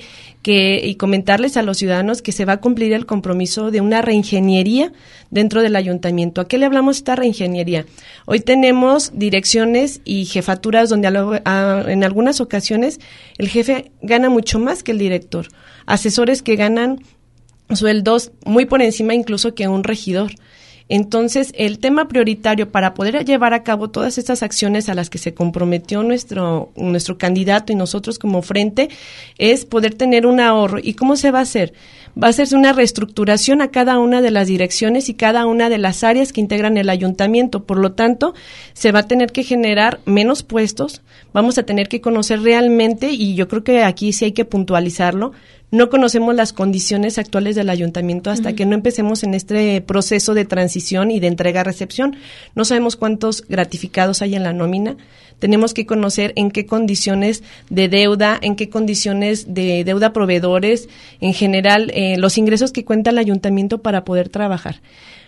y comentarles a los ciudadanos que se va a cumplir el compromiso de una reingeniería dentro del ayuntamiento. ¿A qué le hablamos esta reingeniería? Hoy tenemos direcciones y jefaturas donde en algunas ocasiones el jefe gana mucho más que el director. Asesores que ganan sueldos muy por encima incluso que un regidor. Entonces, el tema prioritario para poder llevar a cabo todas estas acciones a las que se comprometió nuestro candidato y nosotros como frente es poder tener un ahorro. ¿Y cómo se va a hacer? Va a hacerse una reestructuración a cada una de las direcciones y cada una de las áreas que integran el ayuntamiento. Por lo tanto, se va a tener que generar menos puestos, vamos a tener que conocer realmente, y yo creo que aquí sí hay que puntualizarlo, no conocemos las condiciones actuales del ayuntamiento hasta que no empecemos en este proceso de transición y de entrega-recepción. No sabemos cuántos gratificados hay en la nómina. Tenemos que conocer en qué condiciones de deuda, en qué condiciones de deuda proveedores, en general, los ingresos que cuenta el ayuntamiento para poder trabajar.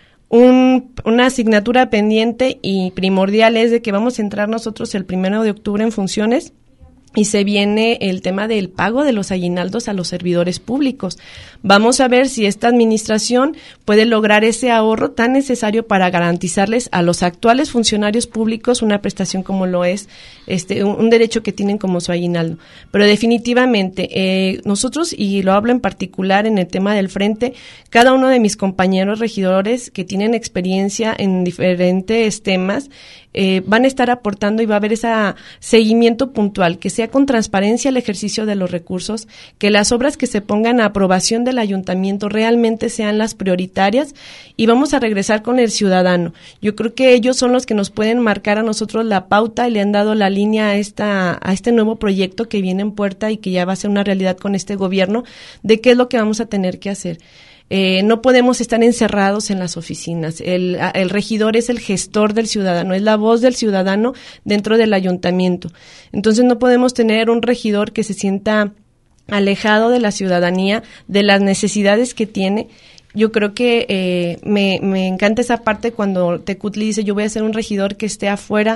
Una asignatura pendiente y primordial es de que vamos a entrar nosotros el 1 de octubre en funciones. Y se viene el tema del pago de los aguinaldos a los servidores públicos. Vamos a ver si esta administración puede lograr ese ahorro tan necesario para garantizarles a los actuales funcionarios públicos una prestación como lo es un derecho que tienen como su aguinaldo. Pero definitivamente nosotros, y lo hablo en particular en el tema del frente, cada uno de mis compañeros regidores que tienen experiencia en diferentes temas van a estar aportando y va a haber ese seguimiento puntual, que sea sea con transparencia el ejercicio de los recursos, que las obras que se pongan a aprobación del ayuntamiento realmente sean las prioritarias, y vamos a regresar con el ciudadano. Yo creo que ellos son los que nos pueden marcar a nosotros la pauta y le han dado la línea a este nuevo proyecto que viene en puerta y que ya va a ser una realidad con este gobierno, de qué es lo que vamos a tener que hacer. No podemos estar encerrados en las oficinas. El regidor es el gestor del ciudadano, es la voz del ciudadano dentro del ayuntamiento. Entonces no podemos tener un regidor que se sienta alejado de la ciudadanía, de las necesidades que tiene. Yo creo que me encanta esa parte cuando Tecutli dice: yo voy a ser un regidor que esté afuera,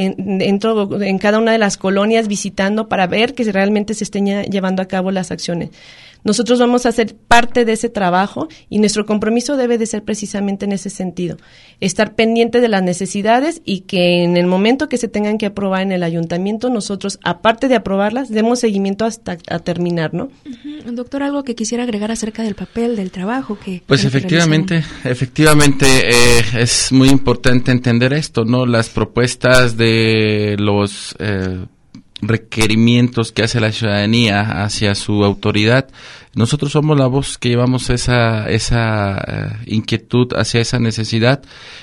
en cada una de las colonias, visitando para ver que realmente se estén llevando a cabo las acciones. Nosotros vamos a ser parte de ese trabajo y nuestro compromiso debe de ser precisamente en ese sentido, estar pendiente de las necesidades y que en el momento que se tengan que aprobar en el ayuntamiento, nosotros, aparte de aprobarlas, demos seguimiento hasta a terminar, ¿no? Uh-huh. Doctor, algo que quisiera agregar acerca del papel, del trabajo que... Pues efectivamente, es muy importante entender esto, ¿no? Las propuestas de los requerimientos que hace la ciudadanía hacia su autoridad, nosotros somos la voz que llevamos esa inquietud hacia esa necesidad.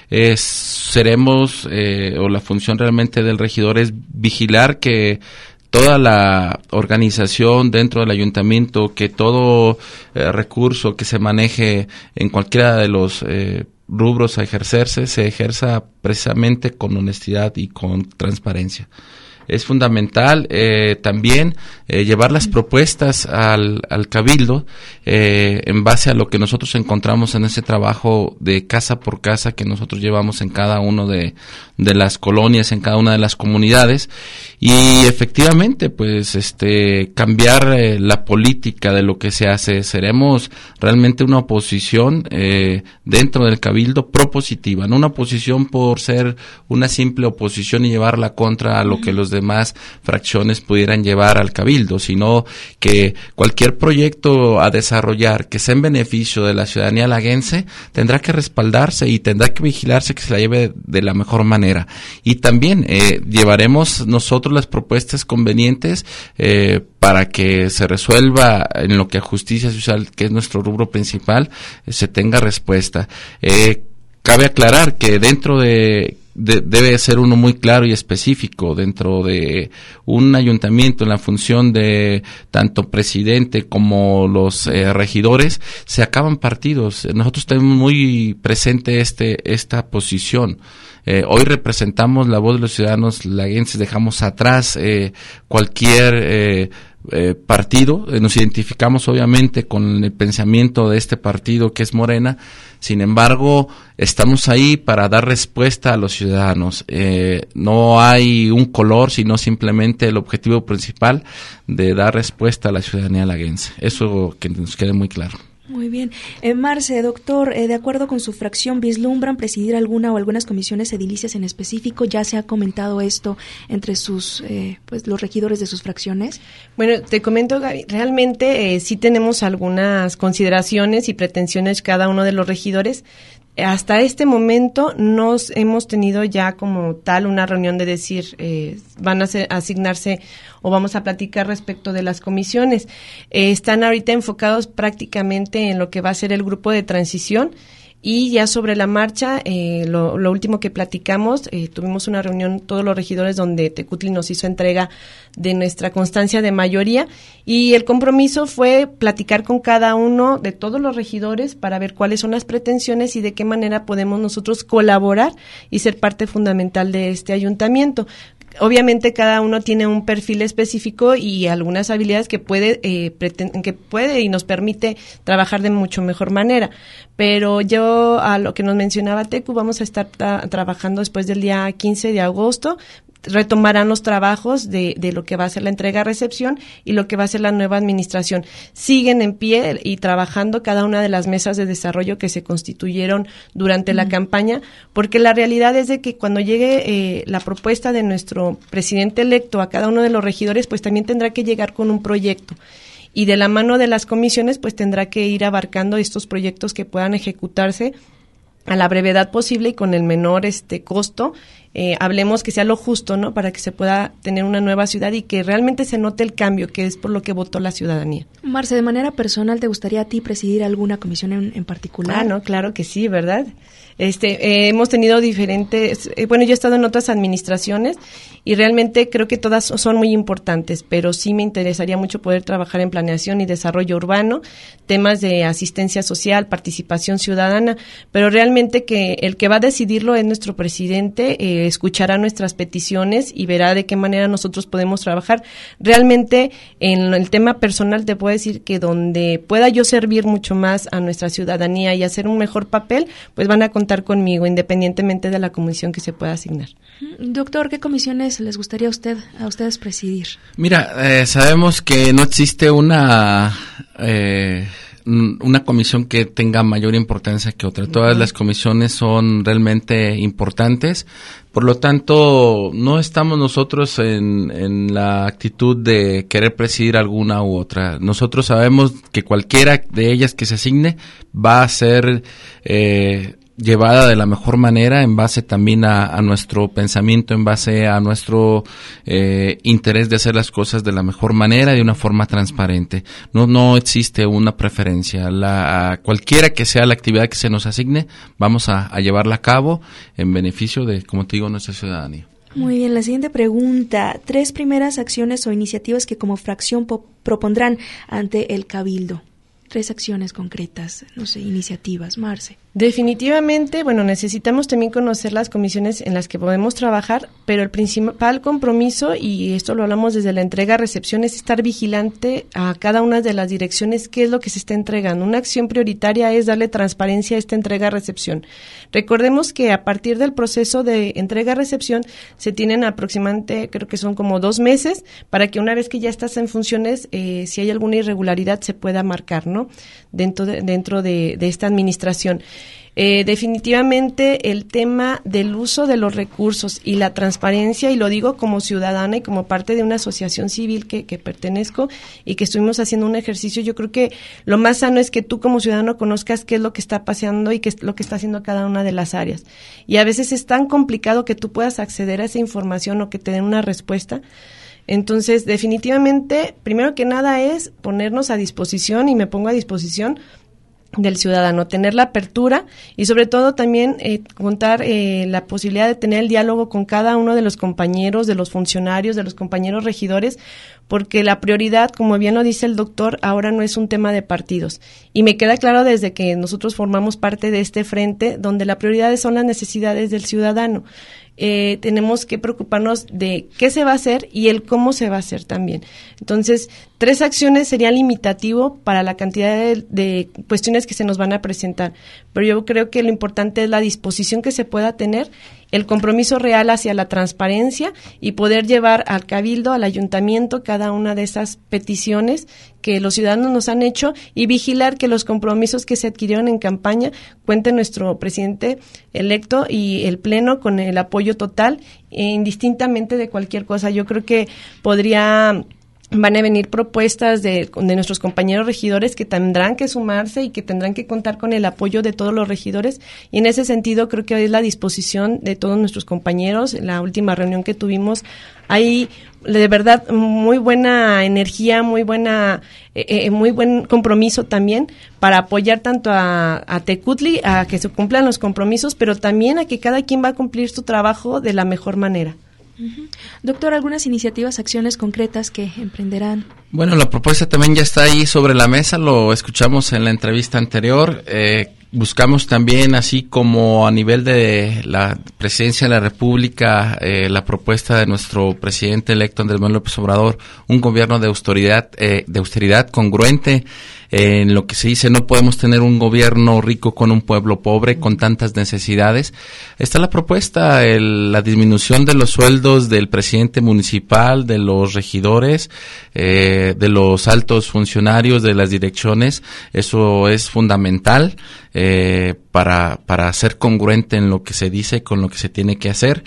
Seremos o la función realmente del regidor es vigilar que toda la organización dentro del ayuntamiento, que todo recurso que se maneje en cualquiera de los rubros a ejercerse, se ejerza precisamente con honestidad y con transparencia. Es fundamental también llevar las propuestas al cabildo en base a lo que nosotros encontramos en ese trabajo de casa por casa que nosotros llevamos en cada uno de las colonias, en cada una de las comunidades, y efectivamente pues cambiar la política de lo que se hace. Seremos realmente una oposición dentro del cabildo propositiva, no una oposición por ser una simple oposición y llevarla contra lo que los demás fracciones pudieran llevar al cabildo, sino que cualquier proyecto a desarrollar que sea en beneficio de la ciudadanía laguense tendrá que respaldarse y tendrá que vigilarse que se la lleve de la mejor manera. Y también llevaremos nosotros las propuestas convenientes para que se resuelva en lo que a justicia social, que es nuestro rubro principal, se tenga respuesta. Cabe aclarar que dentro debe ser uno muy claro y específico dentro de un ayuntamiento en la función de tanto presidente como los regidores. Se acaban partidos. Nosotros tenemos muy presente esta posición. Hoy representamos la voz de los ciudadanos laguenses, dejamos atrás cualquier partido, nos identificamos obviamente con el pensamiento de este partido que es Morena. Sin embargo, estamos ahí para dar respuesta a los ciudadanos. No hay un color, sino simplemente el objetivo principal de dar respuesta a la ciudadanía laguense. Eso que nos quede muy claro. Muy bien. Marce, doctor, de acuerdo con su fracción, ¿vislumbran presidir alguna o algunas comisiones edilicias en específico? ¿Ya se ha comentado esto entre sus los regidores de sus fracciones? Bueno, te comento, Gaby, realmente sí tenemos algunas consideraciones y pretensiones cada uno de los regidores. Hasta este momento nos hemos tenido ya como tal una reunión de decir van a asignarse o vamos a platicar respecto de las comisiones. Están ahorita enfocados prácticamente en lo que va a ser el grupo de transición. Y ya sobre la marcha, lo último que platicamos, tuvimos una reunión todos los regidores donde Tecutli nos hizo entrega de nuestra constancia de mayoría y el compromiso fue platicar con cada uno de todos los regidores para ver cuáles son las pretensiones y de qué manera podemos nosotros colaborar y ser parte fundamental de este ayuntamiento. Obviamente cada uno tiene un perfil específico y algunas habilidades que puede y nos permite trabajar de mucho mejor manera. Pero yo, a lo que nos mencionaba Tecu, vamos a estar trabajando después del día 15 de agosto. Retomarán los trabajos de lo que va a ser la entrega-recepción y lo que va a ser la nueva administración. Siguen en pie y trabajando cada una de las mesas de desarrollo que se constituyeron durante la campaña, porque la realidad es de que cuando llegue la propuesta de nuestro presidente electo a cada uno de los regidores, pues también tendrá que llegar con un proyecto. Y de la mano de las comisiones, pues tendrá que ir abarcando estos proyectos que puedan ejecutarse a la brevedad posible y con el menor costo hablemos que sea lo justo, ¿no? Para que se pueda tener una nueva ciudad y que realmente se note el cambio, que es por lo que votó la ciudadanía. Marce, de manera personal, ¿te gustaría a ti presidir alguna comisión en particular? No, claro que sí, ¿verdad? Hemos tenido diferentes, yo he estado en otras administraciones y realmente creo que todas son muy importantes, pero sí me interesaría mucho poder trabajar en planeación y desarrollo urbano, temas de asistencia social, participación ciudadana, pero realmente que el que va a decidirlo es nuestro presidente, escuchará nuestras peticiones y verá de qué manera nosotros podemos trabajar. Realmente en el tema personal te puedo decir que donde pueda yo servir mucho más a nuestra ciudadanía y hacer un mejor papel, pues van a contar conmigo, independientemente de la comisión que se pueda asignar. Doctor, ¿qué comisiones les gustaría a ustedes presidir? Mira, sabemos que no existe una comisión que tenga mayor importancia que otra. Todas las comisiones son realmente importantes. Por lo tanto, no estamos nosotros en la actitud de querer presidir alguna u otra. Nosotros sabemos que cualquiera de ellas que se asigne va a ser llevada de la mejor manera, en base también a nuestro pensamiento, en base a nuestro interés de hacer las cosas de la mejor manera y de una forma transparente. No existe una preferencia. Cualquiera que sea la actividad que se nos asigne, vamos a llevarla a cabo en beneficio de, como te digo, nuestra ciudadanía. Muy bien, la siguiente pregunta. 3 primeras acciones o iniciativas que como fracción propondrán ante el Cabildo. 3 acciones concretas, iniciativas. Marce. Definitivamente, necesitamos también conocer las comisiones en las que podemos trabajar, pero el principal compromiso, y esto lo hablamos desde la entrega-recepción, es estar vigilante a cada una de las direcciones, qué es lo que se está entregando. Una acción prioritaria es darle transparencia a esta entrega-recepción. Recordemos que a partir del proceso de entrega-recepción se tienen aproximadamente, creo que son como 2 meses, para que una vez que ya estás en funciones, si hay alguna irregularidad se pueda marcar, ¿no? Dentro de esta administración. Definitivamente el tema del uso de los recursos y la transparencia, y lo digo como ciudadana y como parte de una asociación civil que pertenezco y que estuvimos haciendo un ejercicio, yo creo que lo más sano es que tú como ciudadano conozcas qué es lo que está pasando y qué es lo que está haciendo cada una de las áreas. Y a veces es tan complicado que tú puedas acceder a esa información o que te den una respuesta. Entonces, definitivamente, primero que nada es ponernos a disposición, y me pongo a disposición del ciudadano, tener la apertura y sobre todo también contar la posibilidad de tener el diálogo con cada uno de los compañeros, de los funcionarios, de los compañeros regidores, porque la prioridad, como bien lo dice el doctor, ahora no es un tema de partidos. Y me queda claro desde que nosotros formamos parte de este frente, donde la prioridad son las necesidades del ciudadano. Tenemos que preocuparnos de qué se va a hacer y el cómo se va a hacer también. Entonces, 3 acciones sería limitativo para la cantidad de cuestiones que se nos van a presentar. Pero yo creo que lo importante es la disposición que se pueda tener, el compromiso real hacia la transparencia y poder llevar al Cabildo, al Ayuntamiento, cada una de esas peticiones que los ciudadanos nos han hecho y vigilar que los compromisos que se adquirieron en campaña cuente nuestro presidente electo y el Pleno con el apoyo total, indistintamente de cualquier cosa. Yo creo que van a venir propuestas de nuestros compañeros regidores que tendrán que sumarse y que tendrán que contar con el apoyo de todos los regidores, y en ese sentido creo que es la disposición de todos nuestros compañeros. En la última reunión que tuvimos hay de verdad muy buena energía, muy buen compromiso también para apoyar tanto a Tecutli a que se cumplan los compromisos, pero también a que cada quien va a cumplir su trabajo de la mejor manera. Uh-huh. Doctor, ¿algunas iniciativas, acciones concretas que emprenderán? Bueno, la propuesta también ya está ahí sobre la mesa, lo escuchamos en la entrevista anterior. Buscamos también, así como a nivel de la Presidencia de la República, la propuesta de nuestro presidente electo Andrés Manuel López Obrador, un gobierno de austeridad congruente. En lo que se dice, no podemos tener un gobierno rico con un pueblo pobre, con tantas necesidades. Está la propuesta, la disminución de los sueldos del presidente municipal, de los regidores, de los altos funcionarios de las direcciones. Eso es fundamental para ser congruente en lo que se dice con lo que se tiene que hacer.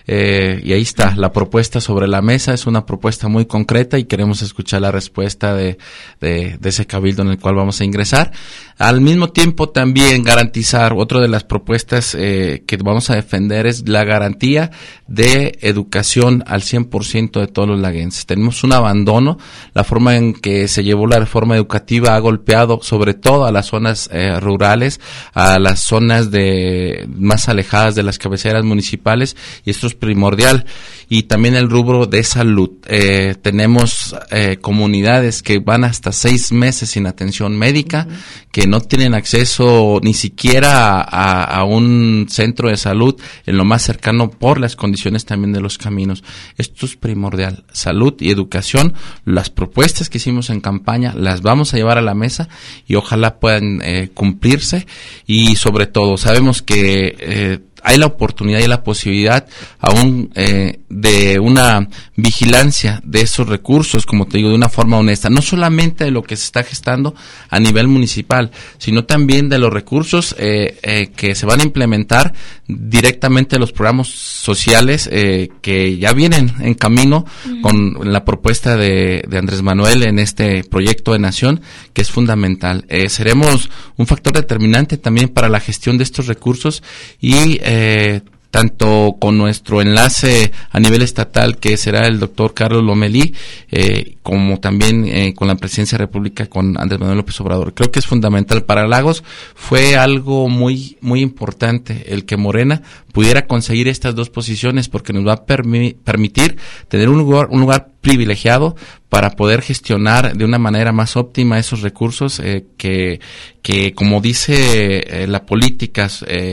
Y ahí está, la propuesta sobre la mesa es una propuesta muy concreta y queremos escuchar la respuesta de ese cabildo en el cual vamos a ingresar. Al mismo tiempo también garantizar, otra de las propuestas que vamos a defender es la garantía de educación al 100% de todos los laguenses. Tenemos un abandono, la forma en que se llevó la reforma educativa ha golpeado sobre todo a las zonas rurales, a las zonas más alejadas de las cabeceras municipales, y esto es primordial. Y también el rubro de salud. Tenemos comunidades que van hasta 6 meses sin atención médica, que no tienen acceso ni siquiera a un centro de salud en lo más cercano por las condiciones también de los caminos. Esto es primordial. Salud y educación, las propuestas que hicimos en campaña las vamos a llevar a la mesa y ojalá puedan cumplirse. Y sobre todo, sabemos que hay la oportunidad y la posibilidad aún de una vigilancia de esos recursos, como te digo, de una forma honesta, no solamente de lo que se está gestando a nivel municipal, sino también de los recursos que se van a implementar directamente los programas sociales que ya vienen en camino con la propuesta de Andrés Manuel en este proyecto de nación, que es fundamental. Seremos un factor determinante también para la gestión de estos recursos y tanto con nuestro enlace a nivel estatal, que será el doctor Carlos Lomelí, como también con la Presidencia de la República, con Andrés Manuel López Obrador. Creo que es fundamental. Para Lagos fue algo muy importante el que Morena pudiera conseguir estas dos posiciones, porque nos va a permitir tener un lugar privilegiado para poder gestionar de una manera más óptima esos recursos que como dice la política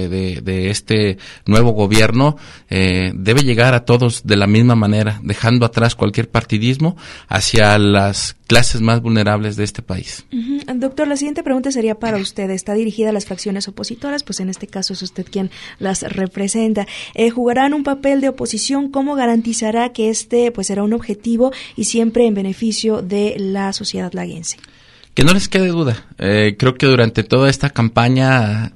de este nuevo gobierno, debe llegar a todos de la misma manera, dejando atrás cualquier partidismo hacia las clases más vulnerables de este país. Doctor, la siguiente pregunta sería para usted. Está dirigida a las facciones opositoras, pues en este caso es usted quien las representa. ¿Jugarán un papel de oposición? ¿Cómo garantizará que este pues será un objetivo y siempre en beneficio de la sociedad laguense? Que no les quede duda. Creo que durante toda esta campaña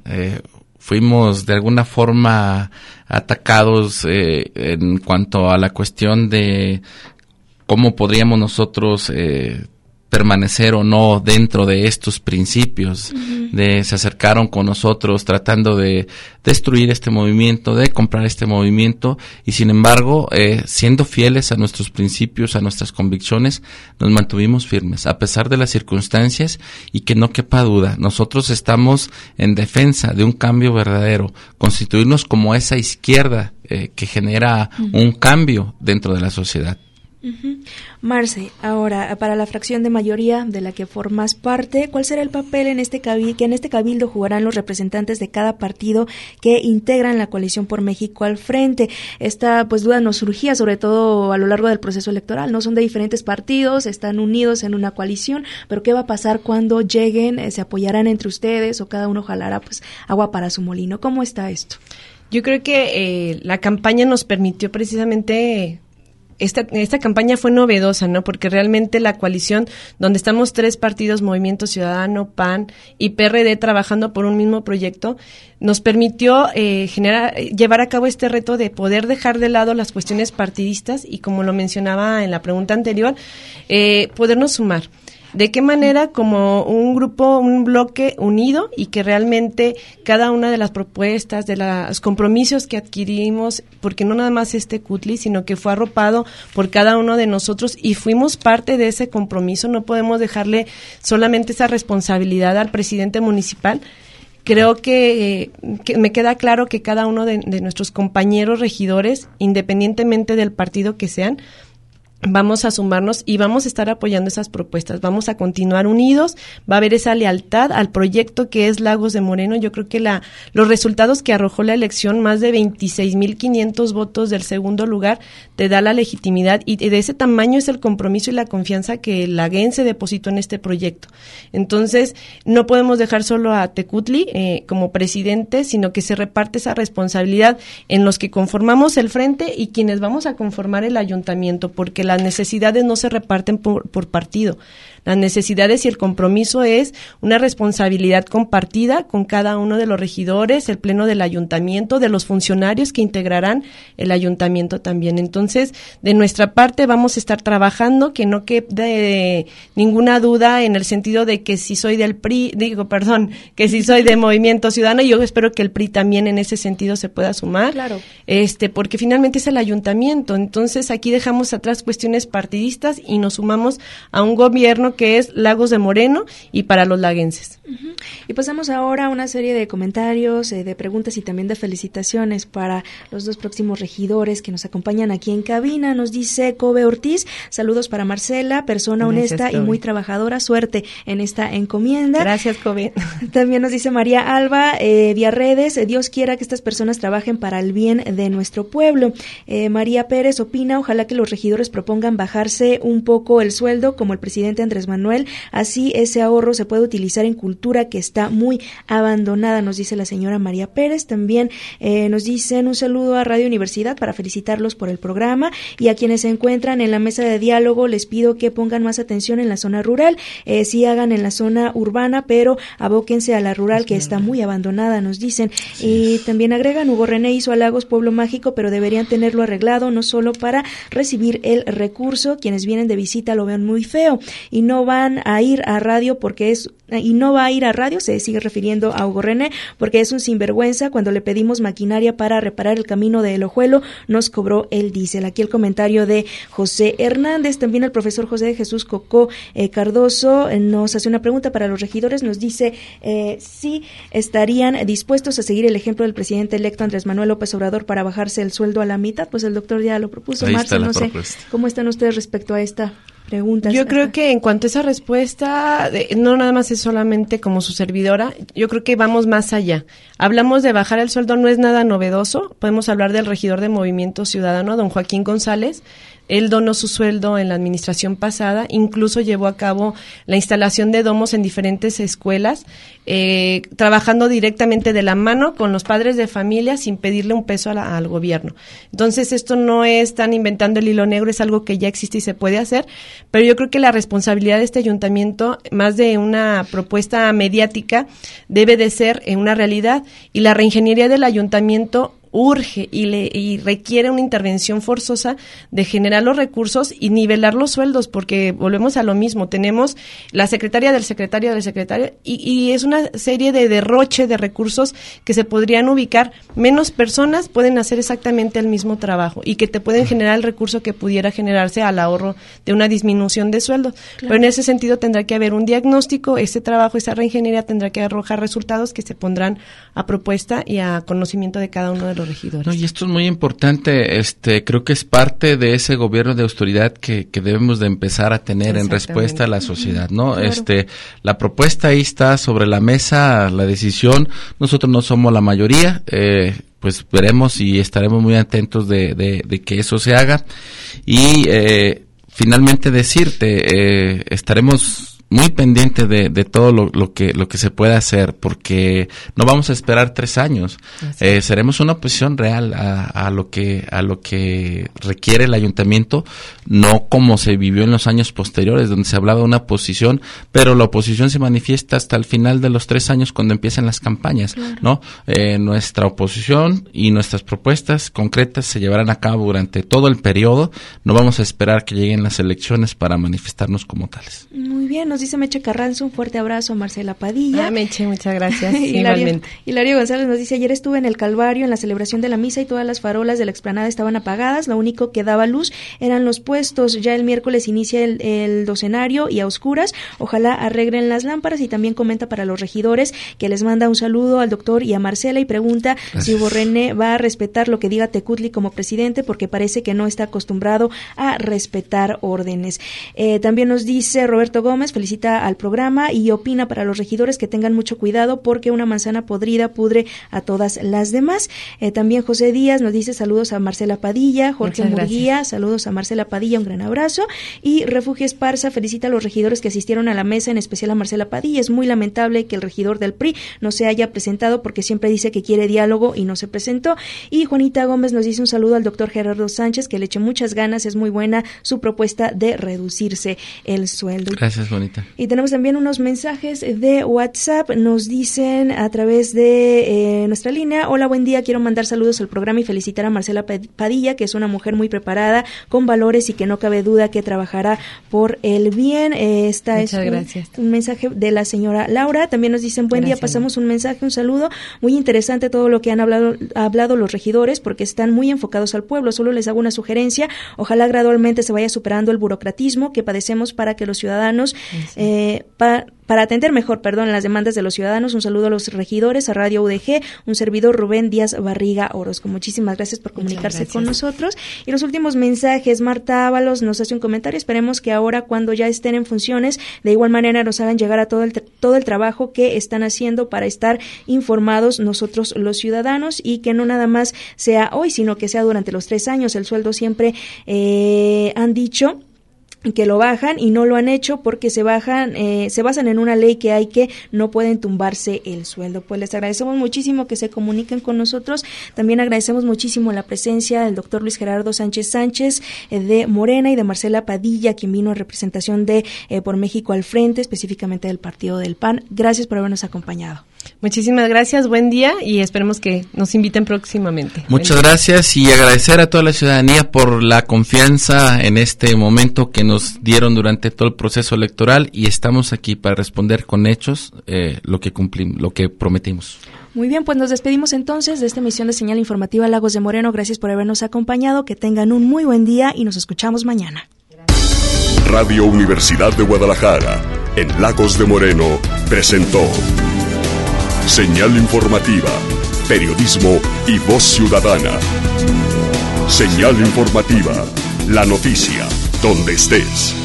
fuimos de alguna forma atacados en cuanto a la cuestión de cómo podríamos nosotros permanecer o no dentro de estos principios. Se acercaron con nosotros tratando de destruir este movimiento, de comprar este movimiento, y sin embargo, siendo fieles a nuestros principios, a nuestras convicciones, nos mantuvimos firmes, a pesar de las circunstancias, y que no quepa duda, nosotros estamos en defensa de un cambio verdadero, constituirnos como esa izquierda que genera un cambio dentro de la sociedad. Marce, ahora, para la fracción de mayoría de la que formas parte, ¿cuál será el papel que en este cabildo jugarán los representantes de cada partido que integran la coalición por México al frente? Esta pues duda nos surgía sobre todo a lo largo del proceso electoral, ¿no? Son de diferentes partidos, están unidos en una coalición, pero ¿qué va a pasar cuando lleguen? ¿Se apoyarán entre ustedes o cada uno jalará pues agua para su molino? ¿Cómo está esto? Yo creo que la campaña nos permitió precisamente... Esta campaña fue novedosa, ¿no? Porque realmente la coalición, donde estamos 3 partidos, Movimiento Ciudadano, PAN y PRD, trabajando por un mismo proyecto, nos permitió llevar a cabo este reto de poder dejar de lado las cuestiones partidistas y, como lo mencionaba en la pregunta anterior, podernos sumar. ¿De qué manera? Como un grupo, un bloque unido, y que realmente cada una de las propuestas, de los compromisos que adquirimos, porque no nada más Tecutli, sino que fue arropado por cada uno de nosotros y fuimos parte de ese compromiso. No podemos dejarle solamente esa responsabilidad al presidente municipal. Creo que me queda claro que cada uno de nuestros compañeros regidores, independientemente del partido que sean, vamos a sumarnos y vamos a estar apoyando esas propuestas, vamos a continuar unidos, va a haber esa lealtad al proyecto que es Lagos de Moreno. Yo creo que los resultados que arrojó la elección, más de 26,500 votos del segundo lugar, te da la legitimidad, y de ese tamaño es el compromiso y la confianza que el laguense depositó en este proyecto. Entonces, no podemos dejar solo a Tecutli como presidente, sino que se reparte esa responsabilidad en los que conformamos el frente y quienes vamos a conformar el ayuntamiento, porque las necesidades no se reparten por partido. las necesidades y el compromiso es una responsabilidad compartida con cada uno de los regidores, el pleno del ayuntamiento, de los funcionarios que integrarán el ayuntamiento también. Entonces, de nuestra parte vamos a estar trabajando, que no quede ninguna duda en el sentido de que si soy del PRI, que si soy de Movimiento Ciudadano, yo espero que el PRI también en ese sentido se pueda sumar, claro. Porque finalmente es el ayuntamiento. Entonces, aquí dejamos atrás cuestiones partidistas y nos sumamos a un gobierno que es Lagos de Moreno y para los laguenses. Uh-huh. Y pasamos ahora a una serie de comentarios, de preguntas y también de felicitaciones para los dos próximos regidores que nos acompañan aquí en cabina. Nos dice Kobe Ortiz, saludos para Marcela, persona honesta y muy trabajadora, suerte en esta encomienda. Gracias, Kobe. También nos dice María Alba, vía redes, Dios quiera que estas personas trabajen para el bien de nuestro pueblo. María Pérez opina, ojalá que los regidores propongan bajarse un poco el sueldo como el presidente Andrés Manuel, así ese ahorro se puede utilizar en cultura que está muy abandonada, nos dice la señora María Pérez. También nos dicen un saludo a Radio Universidad para felicitarlos por el programa, y a quienes se encuentran en la mesa de diálogo les pido que pongan más atención en la zona rural, sí hagan en la zona urbana, pero abóquense a la rural que está muy abandonada, nos dicen. Y también agregan, Hugo René hizo a Lagos pueblo mágico, pero deberían tenerlo arreglado, no solo para recibir el recurso, quienes vienen de visita lo ven muy feo y no van a ir a radio se sigue refiriendo a Hugo René, porque es un sinvergüenza. Cuando le pedimos maquinaria para reparar el camino de El Ojuelo, nos cobró el diésel. Aquí el comentario de José Hernández. También el profesor José de Jesús Cocó Cardoso nos hace una pregunta para los regidores, nos dice si estarían dispuestos a seguir el ejemplo del presidente electo Andrés Manuel López Obrador para bajarse el sueldo a la mitad. Pues el doctor ya lo propuso. Marce, no sé cómo están ustedes respecto a esta pregunta. Yo creo que en cuanto a esa respuesta, no nada más es solamente como su servidora, yo creo que vamos más allá. Hablamos de bajar el sueldo, no es nada novedoso. Podemos hablar del regidor de Movimiento Ciudadano, don Joaquín González. Él donó su sueldo en la administración pasada, incluso llevó a cabo la instalación de domos en diferentes escuelas, trabajando directamente de la mano con los padres de familia sin pedirle un peso al gobierno. Entonces, esto no es están inventando el hilo negro, es algo que ya existe y se puede hacer, pero yo creo que la responsabilidad de este ayuntamiento, más de una propuesta mediática, debe de ser una realidad, y la reingeniería del ayuntamiento urge y requiere una intervención forzosa de generar los recursos y nivelar los sueldos, porque volvemos a lo mismo, tenemos la secretaria del secretario y es una serie de derroche de recursos que se podrían ubicar. Menos personas pueden hacer exactamente el mismo trabajo y que te pueden generar el recurso que pudiera generarse al ahorro de una disminución de sueldos. Claro. Pero en ese sentido tendrá que haber un diagnóstico, ese trabajo, esa reingeniería tendrá que arrojar resultados que se pondrán a propuesta y a conocimiento de cada uno de los regidores. No, y esto es muy importante, creo que es parte de ese gobierno de autoridad que debemos de empezar a tener en respuesta a la sociedad, ¿no? Claro. La propuesta ahí está sobre la mesa, la decisión, nosotros no somos la mayoría, pues veremos y estaremos muy atentos de que eso se haga, y finalmente decirte, estaremos muy pendiente de todo lo que se pueda hacer, porque no vamos a esperar 3 años. Seremos una oposición real a lo que requiere el ayuntamiento, no como se vivió en los años posteriores, donde se hablaba de una oposición, pero la oposición se manifiesta hasta el final de los 3 años cuando empiezan las campañas, claro, ¿no? Nuestra oposición y nuestras propuestas concretas se llevarán a cabo durante todo el periodo. No vamos a esperar que lleguen las elecciones para manifestarnos como tales. Muy bien, nos dice Meche Carranzo, un fuerte abrazo a Marcela Padilla. Meche, muchas gracias. Igualmente. Hilario González nos dice, ayer estuve en el Calvario en la celebración de la misa y todas las farolas de la explanada estaban apagadas, lo único que daba luz eran los puestos. Ya el miércoles inicia el docenario y a oscuras, ojalá arreglen las lámparas. Y también comenta para los regidores que les manda un saludo al doctor y a Marcela y pregunta si Hugo René va a respetar lo que diga Tecutli como presidente, porque parece que no está acostumbrado a respetar órdenes. También nos dice Roberto Gómez, felicidades felicita al programa y opina para los regidores que tengan mucho cuidado porque una manzana podrida pudre a todas las demás. También José Díaz nos dice saludos a Marcela Padilla, Jorge Murguía, saludos a Marcela Padilla, un gran abrazo. Y Refugio Esparza felicita a los regidores que asistieron a la mesa, en especial a Marcela Padilla. Es muy lamentable que el regidor del PRI no se haya presentado porque siempre dice que quiere diálogo y no se presentó. Y Juanita Gómez nos dice un saludo al doctor Gerardo Sánchez, que le eche muchas ganas, es muy buena su propuesta de reducirse el sueldo. Gracias, Juanita. Y tenemos también unos mensajes de WhatsApp, nos dicen a través de nuestra línea: hola, buen día, quiero mandar saludos al programa y felicitar a Marcela Padilla, que es una mujer muy preparada, con valores y que no cabe duda que trabajará por el bien. Esta es un mensaje de la señora Laura. También nos dicen buen día, pasamos un mensaje, un saludo, muy interesante todo lo que han hablado los regidores porque están muy enfocados al pueblo. Solo les hago una sugerencia, ojalá gradualmente se vaya superando el burocratismo que padecemos para que los ciudadanos para atender mejor, las demandas de los ciudadanos. Un saludo a los regidores, a Radio UDG, un servidor Rubén Díaz Barriga Orozco. Muchísimas gracias por comunicarse con nosotros. Y los últimos mensajes, Marta Ábalos nos hace un comentario: esperemos que ahora, cuando ya estén en funciones, de igual manera nos hagan llegar a todo el trabajo que están haciendo para estar informados nosotros los ciudadanos, y que no nada más sea hoy, sino que sea durante los 3 años. El sueldo siempre han dicho que lo bajan y no lo han hecho porque se basan en una ley que hay, que no pueden tumbarse el sueldo. Pues les agradecemos muchísimo que se comuniquen con nosotros. También agradecemos muchísimo la presencia del doctor Luis Gerardo Sánchez de Morena y de Marcela Padilla, quien vino en representación de Por México al Frente, específicamente del partido del PAN. Gracias por habernos acompañado. Muchísimas gracias, buen día, y esperemos que nos inviten próximamente. Muchas gracias, y agradecer a toda la ciudadanía por la confianza en este momento que nos dieron durante todo el proceso electoral, y estamos aquí para responder con hechos lo que prometimos. Muy bien, pues nos despedimos entonces de esta emisión de Señal Informativa Lagos de Moreno. Gracias por habernos acompañado, que tengan un muy buen día y nos escuchamos mañana. Radio Universidad de Guadalajara, en Lagos de Moreno, presentó Señal Informativa, periodismo y voz ciudadana. Señal Informativa, la noticia, donde estés.